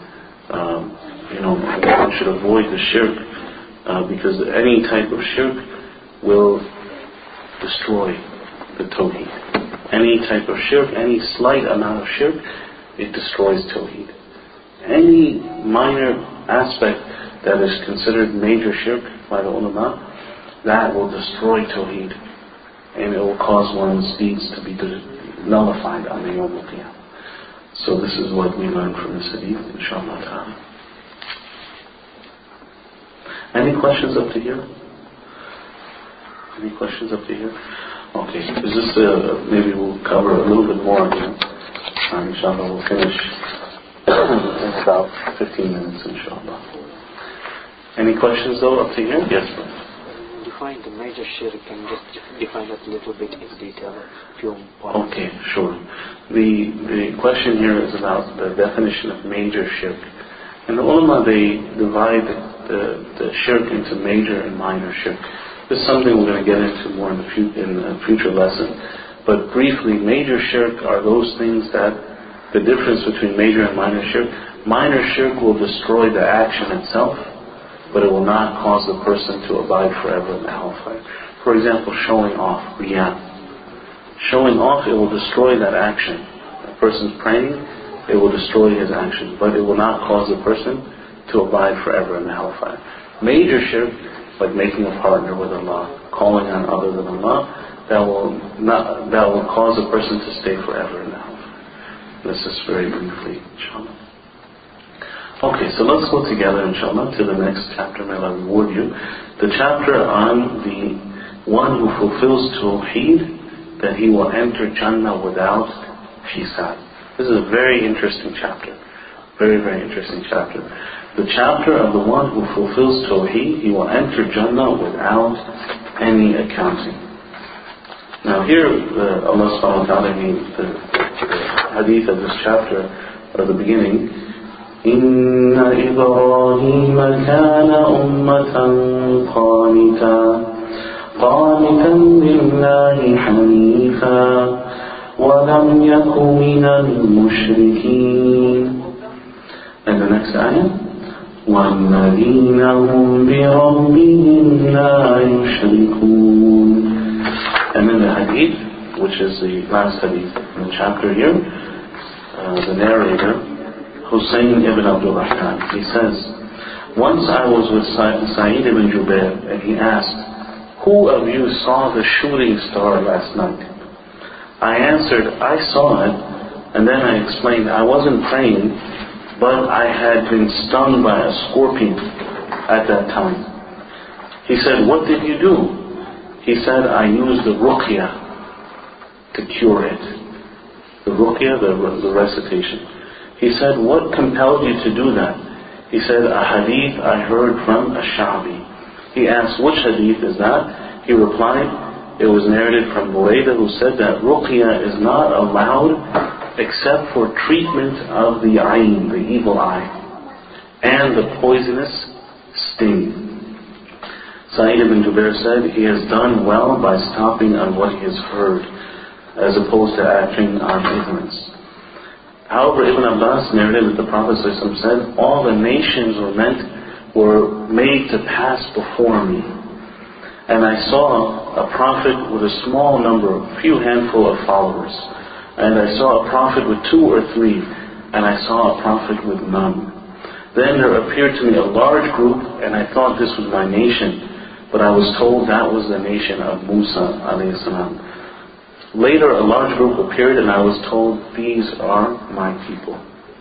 S1: One should avoid the shirk because any type of shirk will destroy the Tawheed. Any type of shirk, any slight amount of shirk, it destroys Tawheed. Any minor aspect that is considered major shirk by the ulama, that will destroy Tawheed, and it will cause one's deeds to be nullified on the Yawm al-Qiyamah. So this is what we learn from this hadith, inshallah ta'ala. Any questions up to here? Any questions up to here? Okay, is this maybe we'll cover a little bit more again. Inshallah, we'll finish in about 15 minutes, inshallah. Any questions though up to here? Yes, please.
S2: Define the major shirk and just define that a little bit in detail.
S1: Okay, sure. The question here is about the definition of major shirk. And the ulama, they divide the shirk into major and minor shirk. This is something we're going to get into more in a future lesson. But briefly, major shirk are those things that the difference between major and minor shirk will destroy the action itself, but it will not cause the person to abide forever in the hellfire. For example, showing off, riyah. Showing off, it will destroy that action. A person's praying, it will destroy his action, but it will not cause the person to abide forever in the hellfire. Major shirk, like making a partner with Allah, calling on other than Allah, that will cause a person to stay forever in the hellfire. This is very briefly, inshallah. Okay, so let's go together, inshallah, to the next chapter. May Allah reward you. The chapter on the one who fulfills Tawheed, that he will enter Jannah without hisab. This is a very interesting chapter. Very, very interesting chapter. The chapter of the one who fulfills Tawheed, he will enter Jannah without any accounting. Now here, Allah subhanahu wa ta'ala, the hadith of this chapter, or the beginning, إِنَّ إِبْرَاهِيمَ كَانَ أُمَّةً قَانِتًا لِلَّهِ حَنِيفًا وَلَمْ يَكُ مِنَ الْمُشْرِكِينَ. And the next ayah, وَالَّذِينَ هُمْ بِرَبِّهِمْ لَا يُشْرِكُونَ. And then the hadith, which is the last hadith in the chapter here, the narrator, Hussein ibn Abdul Rahman, he says, once I was with Sa'id ibn Jubair, and he asked, who of you saw the shooting star last night? I answered, I saw it, and then I explained, I wasn't praying, but I had been stung by a scorpion at that time. He said, what did you do? He said, I used the ruqyah to cure it. The ruqyah, the recitation. He said, what compelled you to do that? He said, a hadith I heard from Ash-Sha'bi. He asked, which hadith is that? He replied, it was narrated from Buraydah, who said that ruqyah is not allowed except for treatment of the ayn, the evil eye, and the poisonous sting. Sa'id ibn Jubair said, he has done well by stopping on what he has heard, as opposed to acting on ignorance. However, Ibn Abbas narrated that the Prophet ﷺ said, all the nations were made to pass before me. And I saw a prophet with a small number, a few handful of followers. And I saw a prophet with 2 or 3, and I saw a prophet with none. Then there appeared to me a large group, and I thought this was my nation. But I was told that was the nation of Musa alayhi salam. Later a large group appeared and I was told, these are my people.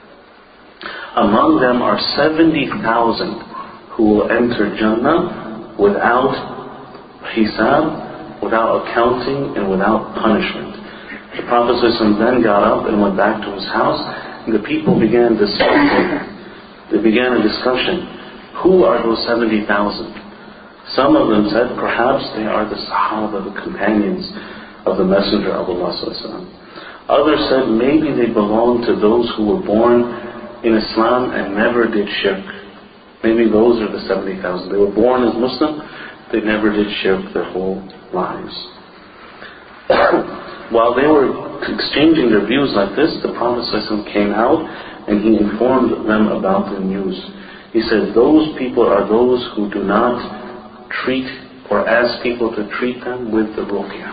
S1: Among them are 70,000 who will enter Jannah without hisab, without accounting, and without punishment. The Prophet then got up and went back to his house, and the people began discussing. They began a discussion. Who are those 70,000? Some of them said, perhaps they are the Sahaba, the companions of the Messenger of Allah. Others said, maybe they belong to those who were born in Islam and never did shirk. Maybe those are the 70,000. They were born as Muslim, they never did shirk their whole lives. While they were exchanging their views like this, the Prophet ﷺ came out and he informed them about the news. He said, those people are those who do not treat or ask people to treat them with the ruqyah.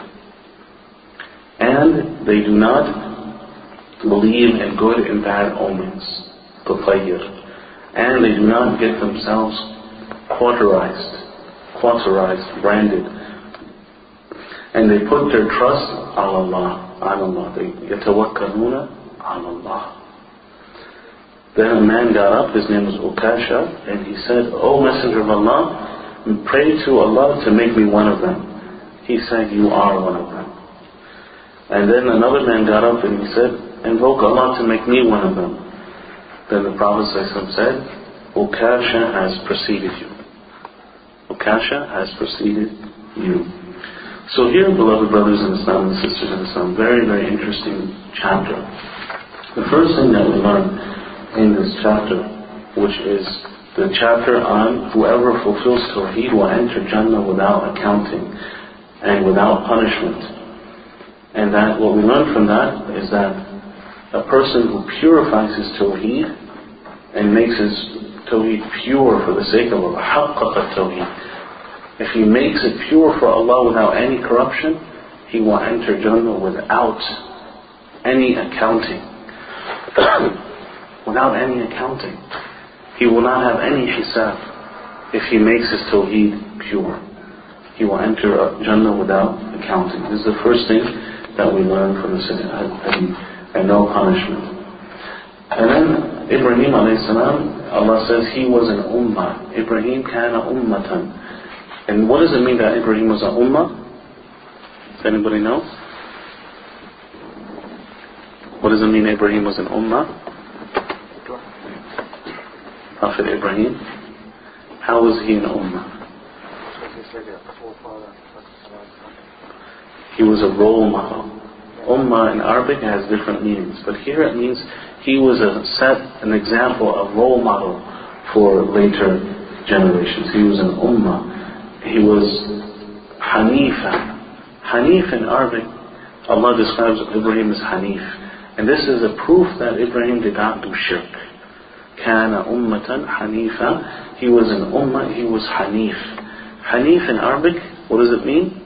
S1: And they do not believe in good and bad omens, tutayyir. And they do not get themselves cauterized, branded. And they put their trust on Allah. They yatawakkaluna on Allah. Then a man got up, his name was Ukasha, and he said, O Messenger of Allah, pray to Allah to make me one of them. He said, you are one of them. And then another man got up and he said, invoke Allah to make me one of them. Then the Prophet ﷺ said, Ukasha has preceded you. Ukasha has preceded you. So here, beloved brothers in Islam and sisters in Islam, very, very interesting chapter. The first thing that we learn in this chapter, which is the chapter on whoever fulfills Tawheed will enter Jannah without accounting and without punishment. And that what we learn from that is that a person who purifies his Tawheed and makes his Tawheed pure for the sake of Allah, حقق التوحيد, if he makes it pure for Allah without any corruption, he will enter Jannah without any accounting. Without any accounting. He will not have any hisab if he makes his Tawheed pure. He will enter Jannah without accounting. This is the first thing that we learn from this hadith. And no punishment. And then Ibrahim alayhi salam, Allah says he was an ummah. Ibrahim kana ummatan. And what does it mean that Ibrahim was an ummah? Does anybody know? What does it mean Ibrahim was an ummah? Prophet Ibrahim. How was he an ummah? He was a role model. Ummah in Arabic has different meanings, but here it means he was an example, a role model for later generations. He was an ummah. He was Hanifa. Hanif in Arabic, Allah describes Ibrahim as Hanif. And this is a proof that Ibrahim did not do shirk. Kana ummatan Hanifa. He was an ummah, he was Hanif. Hanif in Arabic, what does it mean?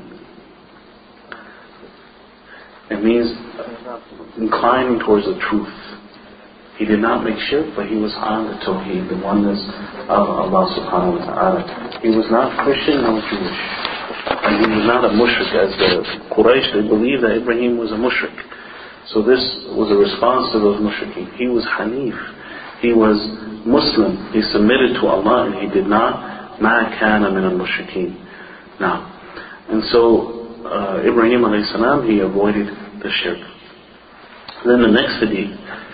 S1: It means inclining towards the truth. He did not make shirk, but he was on the Tawheed, the oneness of Allah subhanahu wa ta'ala. He was not Christian nor Jewish. And he was not a mushrik, as the Quraysh, they believed that Ibrahim was a mushrik. So this was a response to those mushrikeen. He was Hanif. He was Muslim. He submitted to Allah and he did not مَا كَانَ مِنَ الْمُشْرِكِينَ. Now, and so Ibrahim alayhi salam, he avoided the shirk. Then the next hadith,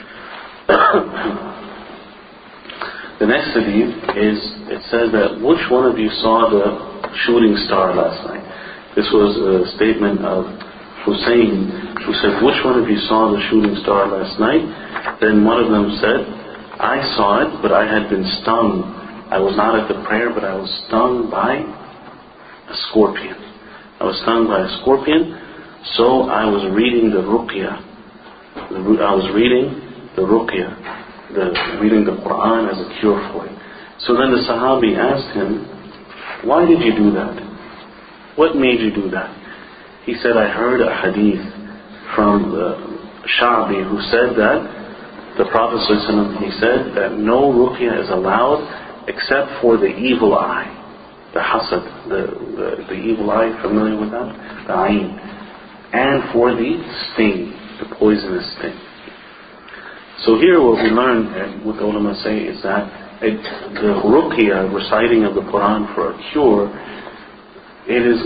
S1: is, it says that which one of you saw the shooting star last night? This was a statement of Hussein, who said, which one of you saw the shooting star last night? Then one of them said, I saw it, but I had been stung. I was not at the prayer, but I was stung by a scorpion. I was stung by a scorpion, so I was reading the ruqyah. I was reading the ruqyah, reading the Quran as a cure for it. So then the Sahabi asked him, why did you do that? What made you do that? He said, I heard a hadith from the Sha'bi who said that the Prophet ﷺ, he said that no ruqyah is allowed except for the evil eye. The hasad, the evil eye, familiar with that? The ayn. And for the sting, the poisonous sting. So here what we learn, and what the ulama say, is that the ruqyah, reciting of the Quran for a cure, it is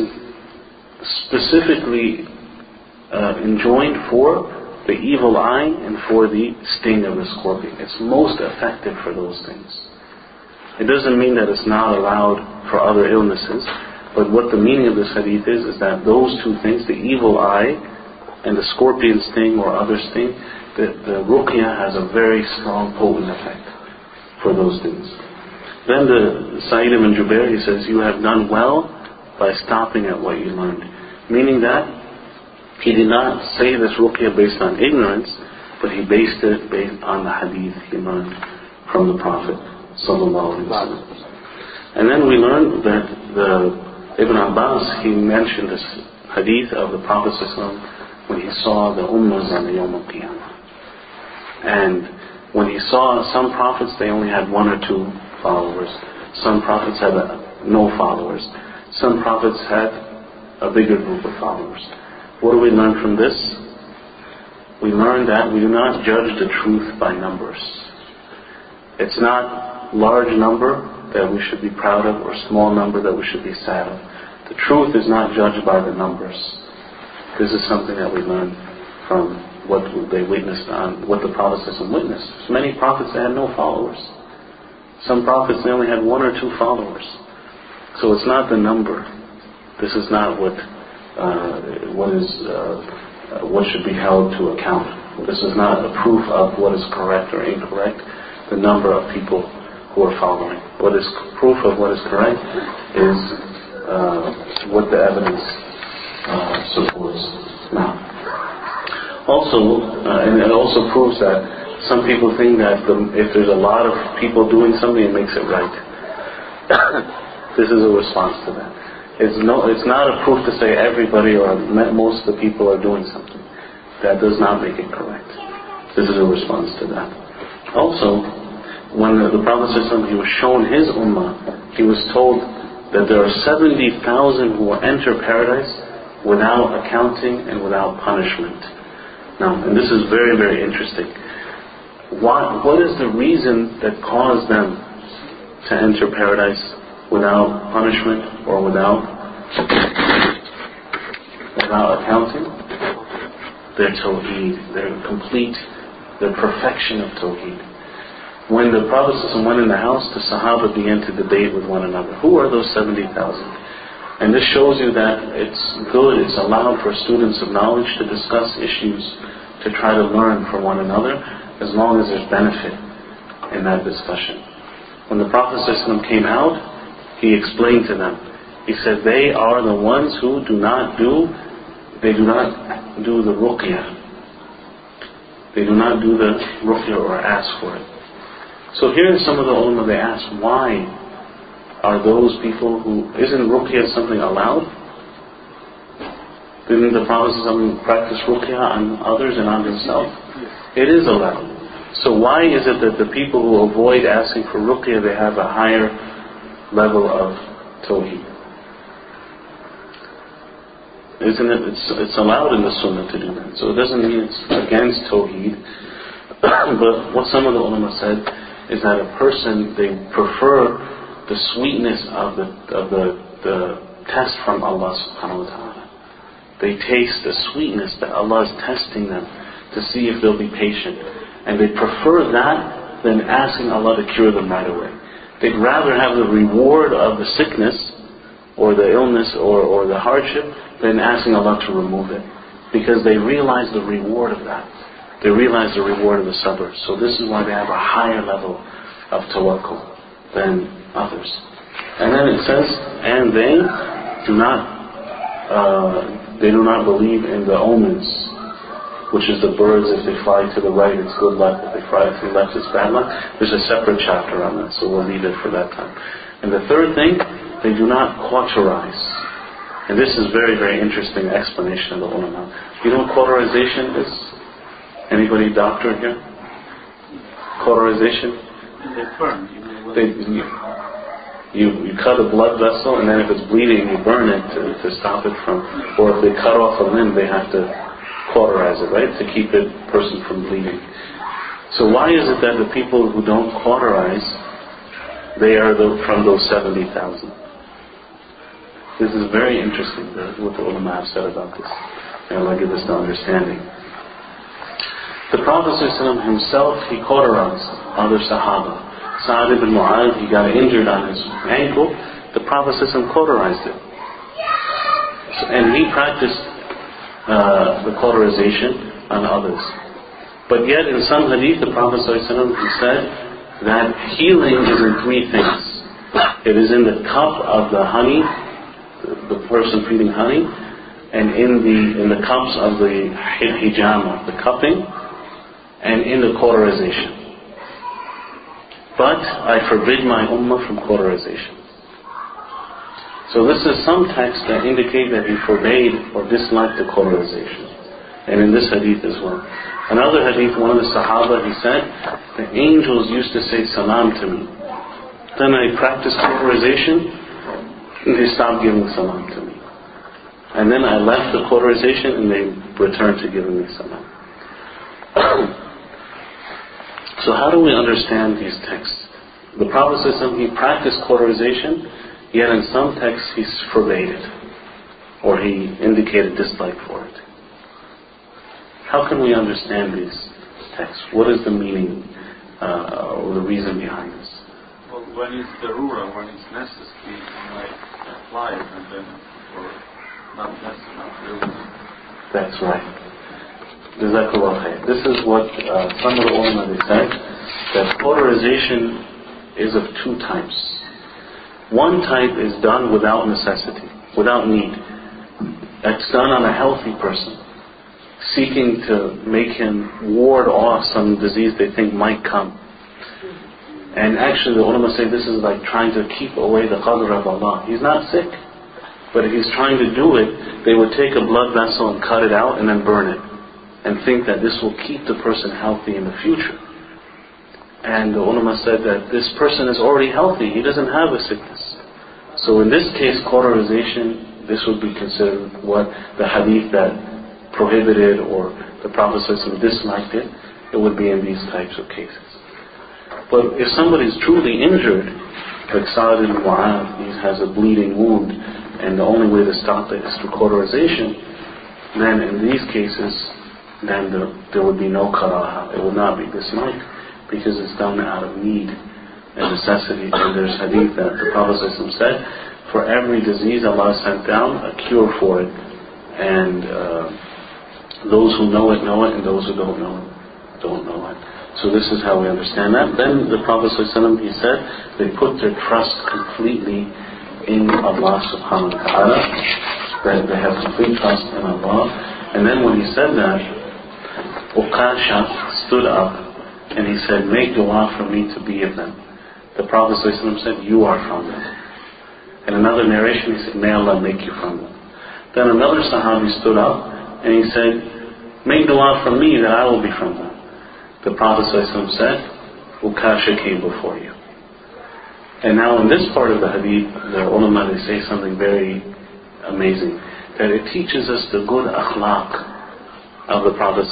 S1: specifically enjoined for the evil eye and for the sting of the scorpion. It's most effective for those things. It doesn't mean that it's not allowed for other illnesses, but what the meaning of this hadith is that those two things, the evil eye and the scorpion sting or other sting, the ruqyah has a very strong, potent effect for those things. Then the Sa'id ibn Jubair, he says, you have done well by stopping at what you learned. Meaning that he did not say this ruqyah based on ignorance, but he based it based on the hadith he learned from the Prophet sallallahu alaihi wasallam. And then we learned that Ibn Abbas, he mentioned this hadith of the Prophet sallallahu alaihi wasallam when he saw the ummahs on the Yawm al-Qiyamah. And when he saw some prophets, they only had one or two followers. Some prophets had no followers. Some prophets had a bigger group of followers. What do we learn from this? We learn that we do not judge the truth by numbers. It's not large number that we should be proud of or small number that we should be sad of. The truth is not judged by the numbers. This is something that we learn from what they witnessed on, what the Prophet witnessed. Many prophets, they had no followers. Some prophets, they only had one or two followers. So it's not the number. This is not what should be held to account. This is not a proof of what is correct or incorrect, the number of people who are following. What is proof of what is correct is what the evidence supports. Now, also, and it also proves that Some people think that if there's a lot of people doing something, it makes it right. This is a response to that. It's not a proof to say everybody or most of the people are doing something. That does not make it correct. This is a response to that. Also, when the Prophet ﷺ, he was shown his ummah, he was told that there are 70,000 who will enter paradise without accounting and without punishment. Now, and this is very, very interesting. What is the reason that caused them to enter paradise without punishment or without accounting? Their tawheed, their perfection of tawheed. When the Prophet ﷺ went in the house, the Sahaba began to debate with one another. Who are those 70,000? And this shows you that it's good, it's allowed for students of knowledge to discuss issues, to try to learn from one another, as long as there's benefit in that discussion. When the Prophet ﷺ came out, he explained to them. He said, they are the ones who do not do the ruqyah. They do not do the ruqyah or ask for it. So here some of the ulama, they ask, why are those people who, isn't ruqyah something allowed? Didn't the Prophet practice ruqyah on others and on himself? It is allowed. So why is it that the people who avoid asking for ruqyah, they have a higher level of tawheed? Isn't it? It's allowed in the Sunnah to do that. So it doesn't mean it's against tawheed. But what some of the ulama said is that a person, they prefer the sweetness of the test from Allah subhanahu wa ta'ala. They taste the sweetness that Allah is testing them to see if they'll be patient. And they prefer that than asking Allah to cure them right away. They'd rather have the reward of the sickness or the illness or the hardship than asking Allah to remove it. Because they realize the reward of that. They realize the reward of the sabr. So this is why they have a higher level of tawakkul than others. And then it says, and they do not believe in the omens, which is the birds. If they fly to the right, it's good luck. If they fly to the left, it's bad luck. There's a separate chapter on that, so we'll leave it for that time. And the third thing, they do not cauterize. And this is very, very interesting explanation of the ulama. You know what cauterization is? Anybody doctor here? Cauterization?
S2: They burn.
S1: You cut a blood vessel, and then if it's bleeding, you burn it to stop it from, or if they cut off a limb, they have to cauterize it, right? To keep the person from bleeding. So why is it that the people who don't cauterize, they are from those 70,000? This is very interesting, what the ulama have said about this. And Allah give us the understanding. The Prophet ﷺ himself, he cauterized other Sahaba. Sa'ad ibn Mu'adh, he got injured on his ankle. The Prophet ﷺ cauterized it. And he practiced the cauterization on others. But yet in some hadith, the Prophet ﷺ, he said that healing is in three things. It is in the cup of the honey, the person feeding honey, and in the cups of the hijama, the cupping, and in the cauterization. But I forbid my ummah from cauterization. So this is some texts that indicate that he forbade or disliked the cauterization. And in this hadith as well. Another hadith, one of the Sahaba, he said, the angels used to say salam to me. Then I practiced cauterization, and they stopped giving salam to me. And then I left the cauterization, and they returned to giving me salam. So how do we understand these texts? The Prophet ﷺ, he practiced cauterization, yet in some texts he forbade it, or he indicated dislike for it. How can we understand these texts? What is the meaning or the reason behind this?
S3: Well, when it's darura, when it's necessary, you might apply it, and then for not necessary.
S1: That's right. Jazakallah khair. This is what some of the ulama they said, that cauterization is of two types. One type is done without necessity, without need. That's done on a healthy person. seeking to make him ward off some disease they think might come. And actually the ulama say this is like trying to keep away the qadr of Allah. He's not sick, but if he's trying to do it, they would take a blood vessel and cut it out and then burn it, and think that this will keep the person healthy in the future. And the ulama said that this person is already healthy, he doesn't have a sickness. So in this case, cauterization, this would be considered what the hadith that prohibited or the Prophet disliked it, it would be in these types of cases. But if somebody is truly injured, like Sa'd ibn Mu'adh, he has a bleeding wound, and the only way to stop it is through cauterization, then in these cases, then there would be no karaha. It would not be disliked, because it's done out of need and necessity. And there's hadith that the Prophet said, for every disease Allah sent down a cure for it, and those who know it, and those who don't know it. So this is how we understand that. Then the Prophet ﷺ, he said, they put their trust completely in Allah subhanahu wa ta'ala, that they have complete trust in Allah. And then when he said that, Ukasha stood up and he said, make dua for me to be of them. The Prophet ﷺ said, you are from them. In another narration he said, may Allah make you from them. Then another Sahabi stood up and he said, make dua for me that I will be from them. The Prophet ﷺ said, Ukasha came before you. And now in this part of the hadith, the ulama, they say something very amazing, that it teaches us the good akhlaq of the Prophet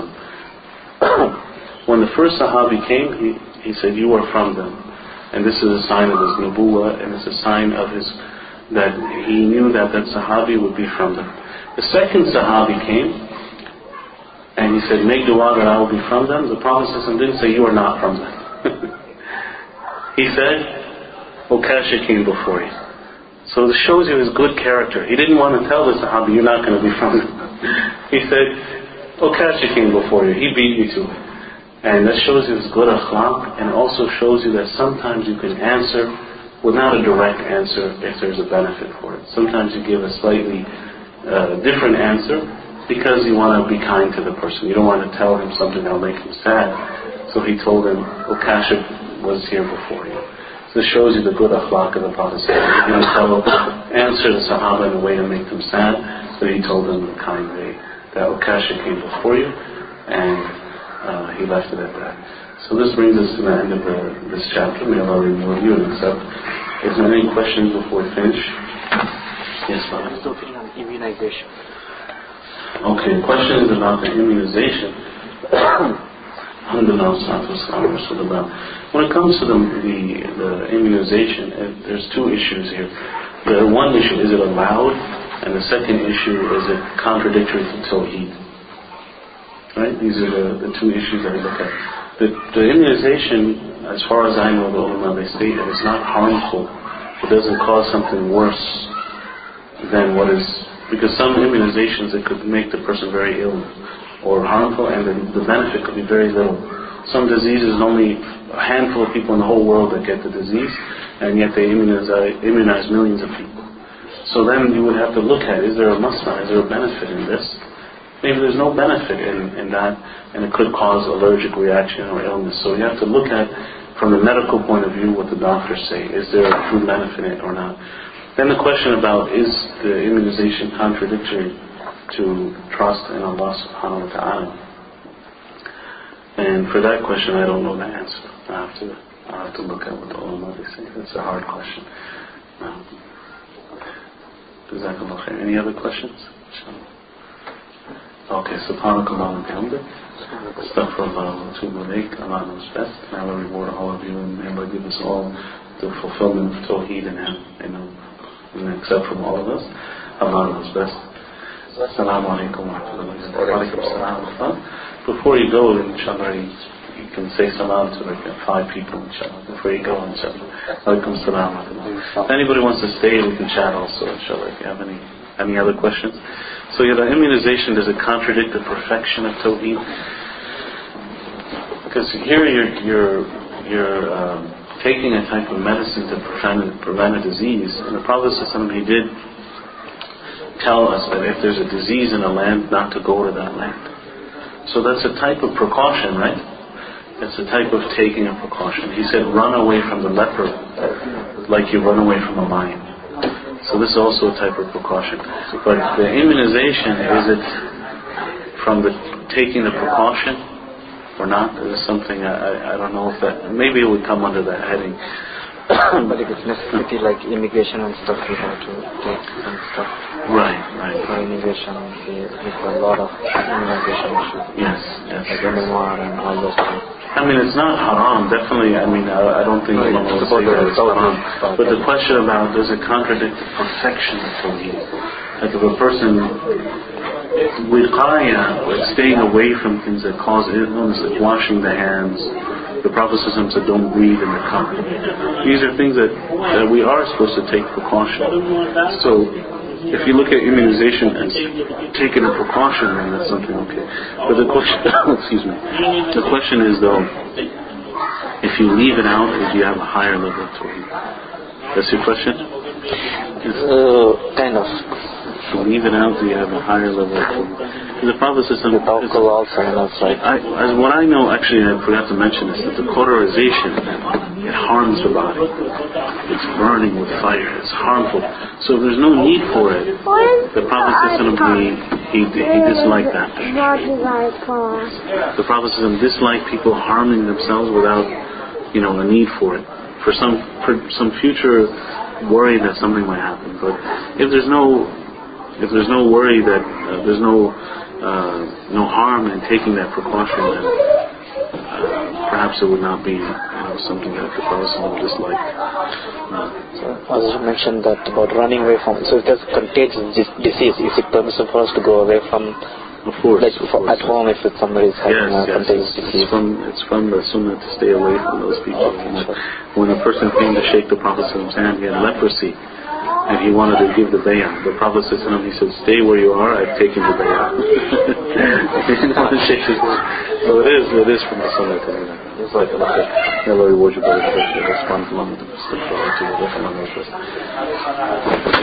S1: ﷺ. When the first Sahabi came, he said, you are from them. And this is a sign of his nubuwah, and it's a sign of that he knew that Sahabi would be from them. The second Sahabi came, and he said, make dua that I will be from them. The Prophet didn't say, you are not from them. He said, Ukasha came before you. So it shows you his good character. He didn't want to tell the Sahabi, you're not going to be from them. He said, Ukasha came before you. He beat you to it. And that shows you his good akhlaq, and also shows you that sometimes you can answer without a direct answer if there's a benefit for it. Sometimes you give a slightly different answer, because you want to be kind to the person. You don't want to tell him something that will make him sad. So he told him, Ukasha was here before you. So this shows you the good akhlaq of the Prophet. He didn't answer the Sahaba in a way to make them sad, so he told them in a kind way that Ukasha came before you, and he left it at that. So this brings us to the end of this chapter. May Allah reward you and accept. Is there any questions before we finish? Yes, ma'am.
S2: Immunization.
S1: Okay, questions about the immunization. When it comes to the immunization, there's two issues here. The one issue, is it allowed? And the second issue, is it contradictory to Tawheed? Right? These are the two issues that we look at. The immunization, as far as I know, the ulama, they state that it's not harmful. It doesn't cause something worse than what is. Because some immunizations, it could make the person very ill or harmful, and the benefit could be very little. Some diseases, only a handful of people in the whole world that get the disease, and yet they immunize millions of people. So then you would have to look at, is there a maslahah, is there a benefit in this? Maybe there's no benefit in that, and it could cause allergic reaction or illness. So you have to look at, from the medical point of view, what the doctors say. Is there a true benefit in it or not? Then the question about, is the immunization contradictory to trust in Allah subhanahu wa ta'ala? And for that question, I don't know the answer. I have to look at what the ulama they say. That's a hard question. Jazakallah khair. Any other questions? Okay, subhanakallah wa bihamdik. Astaghfirullah wa atubu ilayk. Allah knows best. May Allah reward all of you, and may Allah give us all the fulfillment of Tawheed and accept from all of us. Allah knows best. Assalamu alaikum wa rahmatullahi wa barakatuh. Before you go, inshallah, you can say salam to like 5 people, inshallah. Before you go, inshallah. Alaikum salam wa rahmatullah. If anybody wants to stay, we can chat also, inshallah, if you have any other questions. So the immunization, does it contradict the perfection of Tawheed? Because here you're taking a type of medicine to prevent a disease. And the Prophet ﷺ, he did tell us that if there's a disease in a land, not to go to that land. So that's a type of precaution, right? It's a type of taking a precaution. He said, run away from the leper like you run away from a lion. So this is also a type of precaution. But the immunization, is it from the taking the precaution or not? Is something I don't know if that, maybe it would come under that heading.
S2: But if it's necessity like immigration and stuff, we have to take some stuff.
S1: Right.
S2: For immigration, it's a lot of immunization issues.
S1: Yes.
S2: Like MMR and all those things.
S1: I mean, it's not haram, definitely. I mean, I don't think anyone will say that it's haram. But the question about, does it contradict the perfection of Tawheed? Like if a person, wiqaya, like staying away from things that cause illness, like washing the hands, the Prophet said don't breathe in the cup. These are things that we are supposed to take precaution. So, if you look at immunization as taking a precaution, then that's something okay. But the question, the question is though, if you leave it out, do you have a higher level of Tawheed? That's your question?
S2: Kind of.
S1: If you leave it out, do you have a higher level of Tawheed? The Prophet says something. As what I know, actually, I forgot to mention this, that the cauterization, it harms the body. It's burning with fire. It's harmful. So if there's no need for it, the Prophet says he disliked that. The Prophet says dislike people harming themselves without, a need for it. For some future worry that something might happen. But if there's no worry that there's no harm in taking that precaution, then perhaps it would not be something that the Prophet would dislike.
S2: So, as you mentioned that about running away from, so if there's a contagious disease, is it permissible for us to go away from?
S1: Of course.
S2: At home, if somebody is having a contagious disease.
S1: It's from the sunnah to stay away from those people. When a person came to shake the Prophet's hand, he had leprosy. And he wanted to give the bay'ah. The Prophet said to him, he said, stay where you are, I've taken the bay'ah. He didn't want to shake his hand. So it is from the sunnah to do that. It's like Allah reward you by the respond to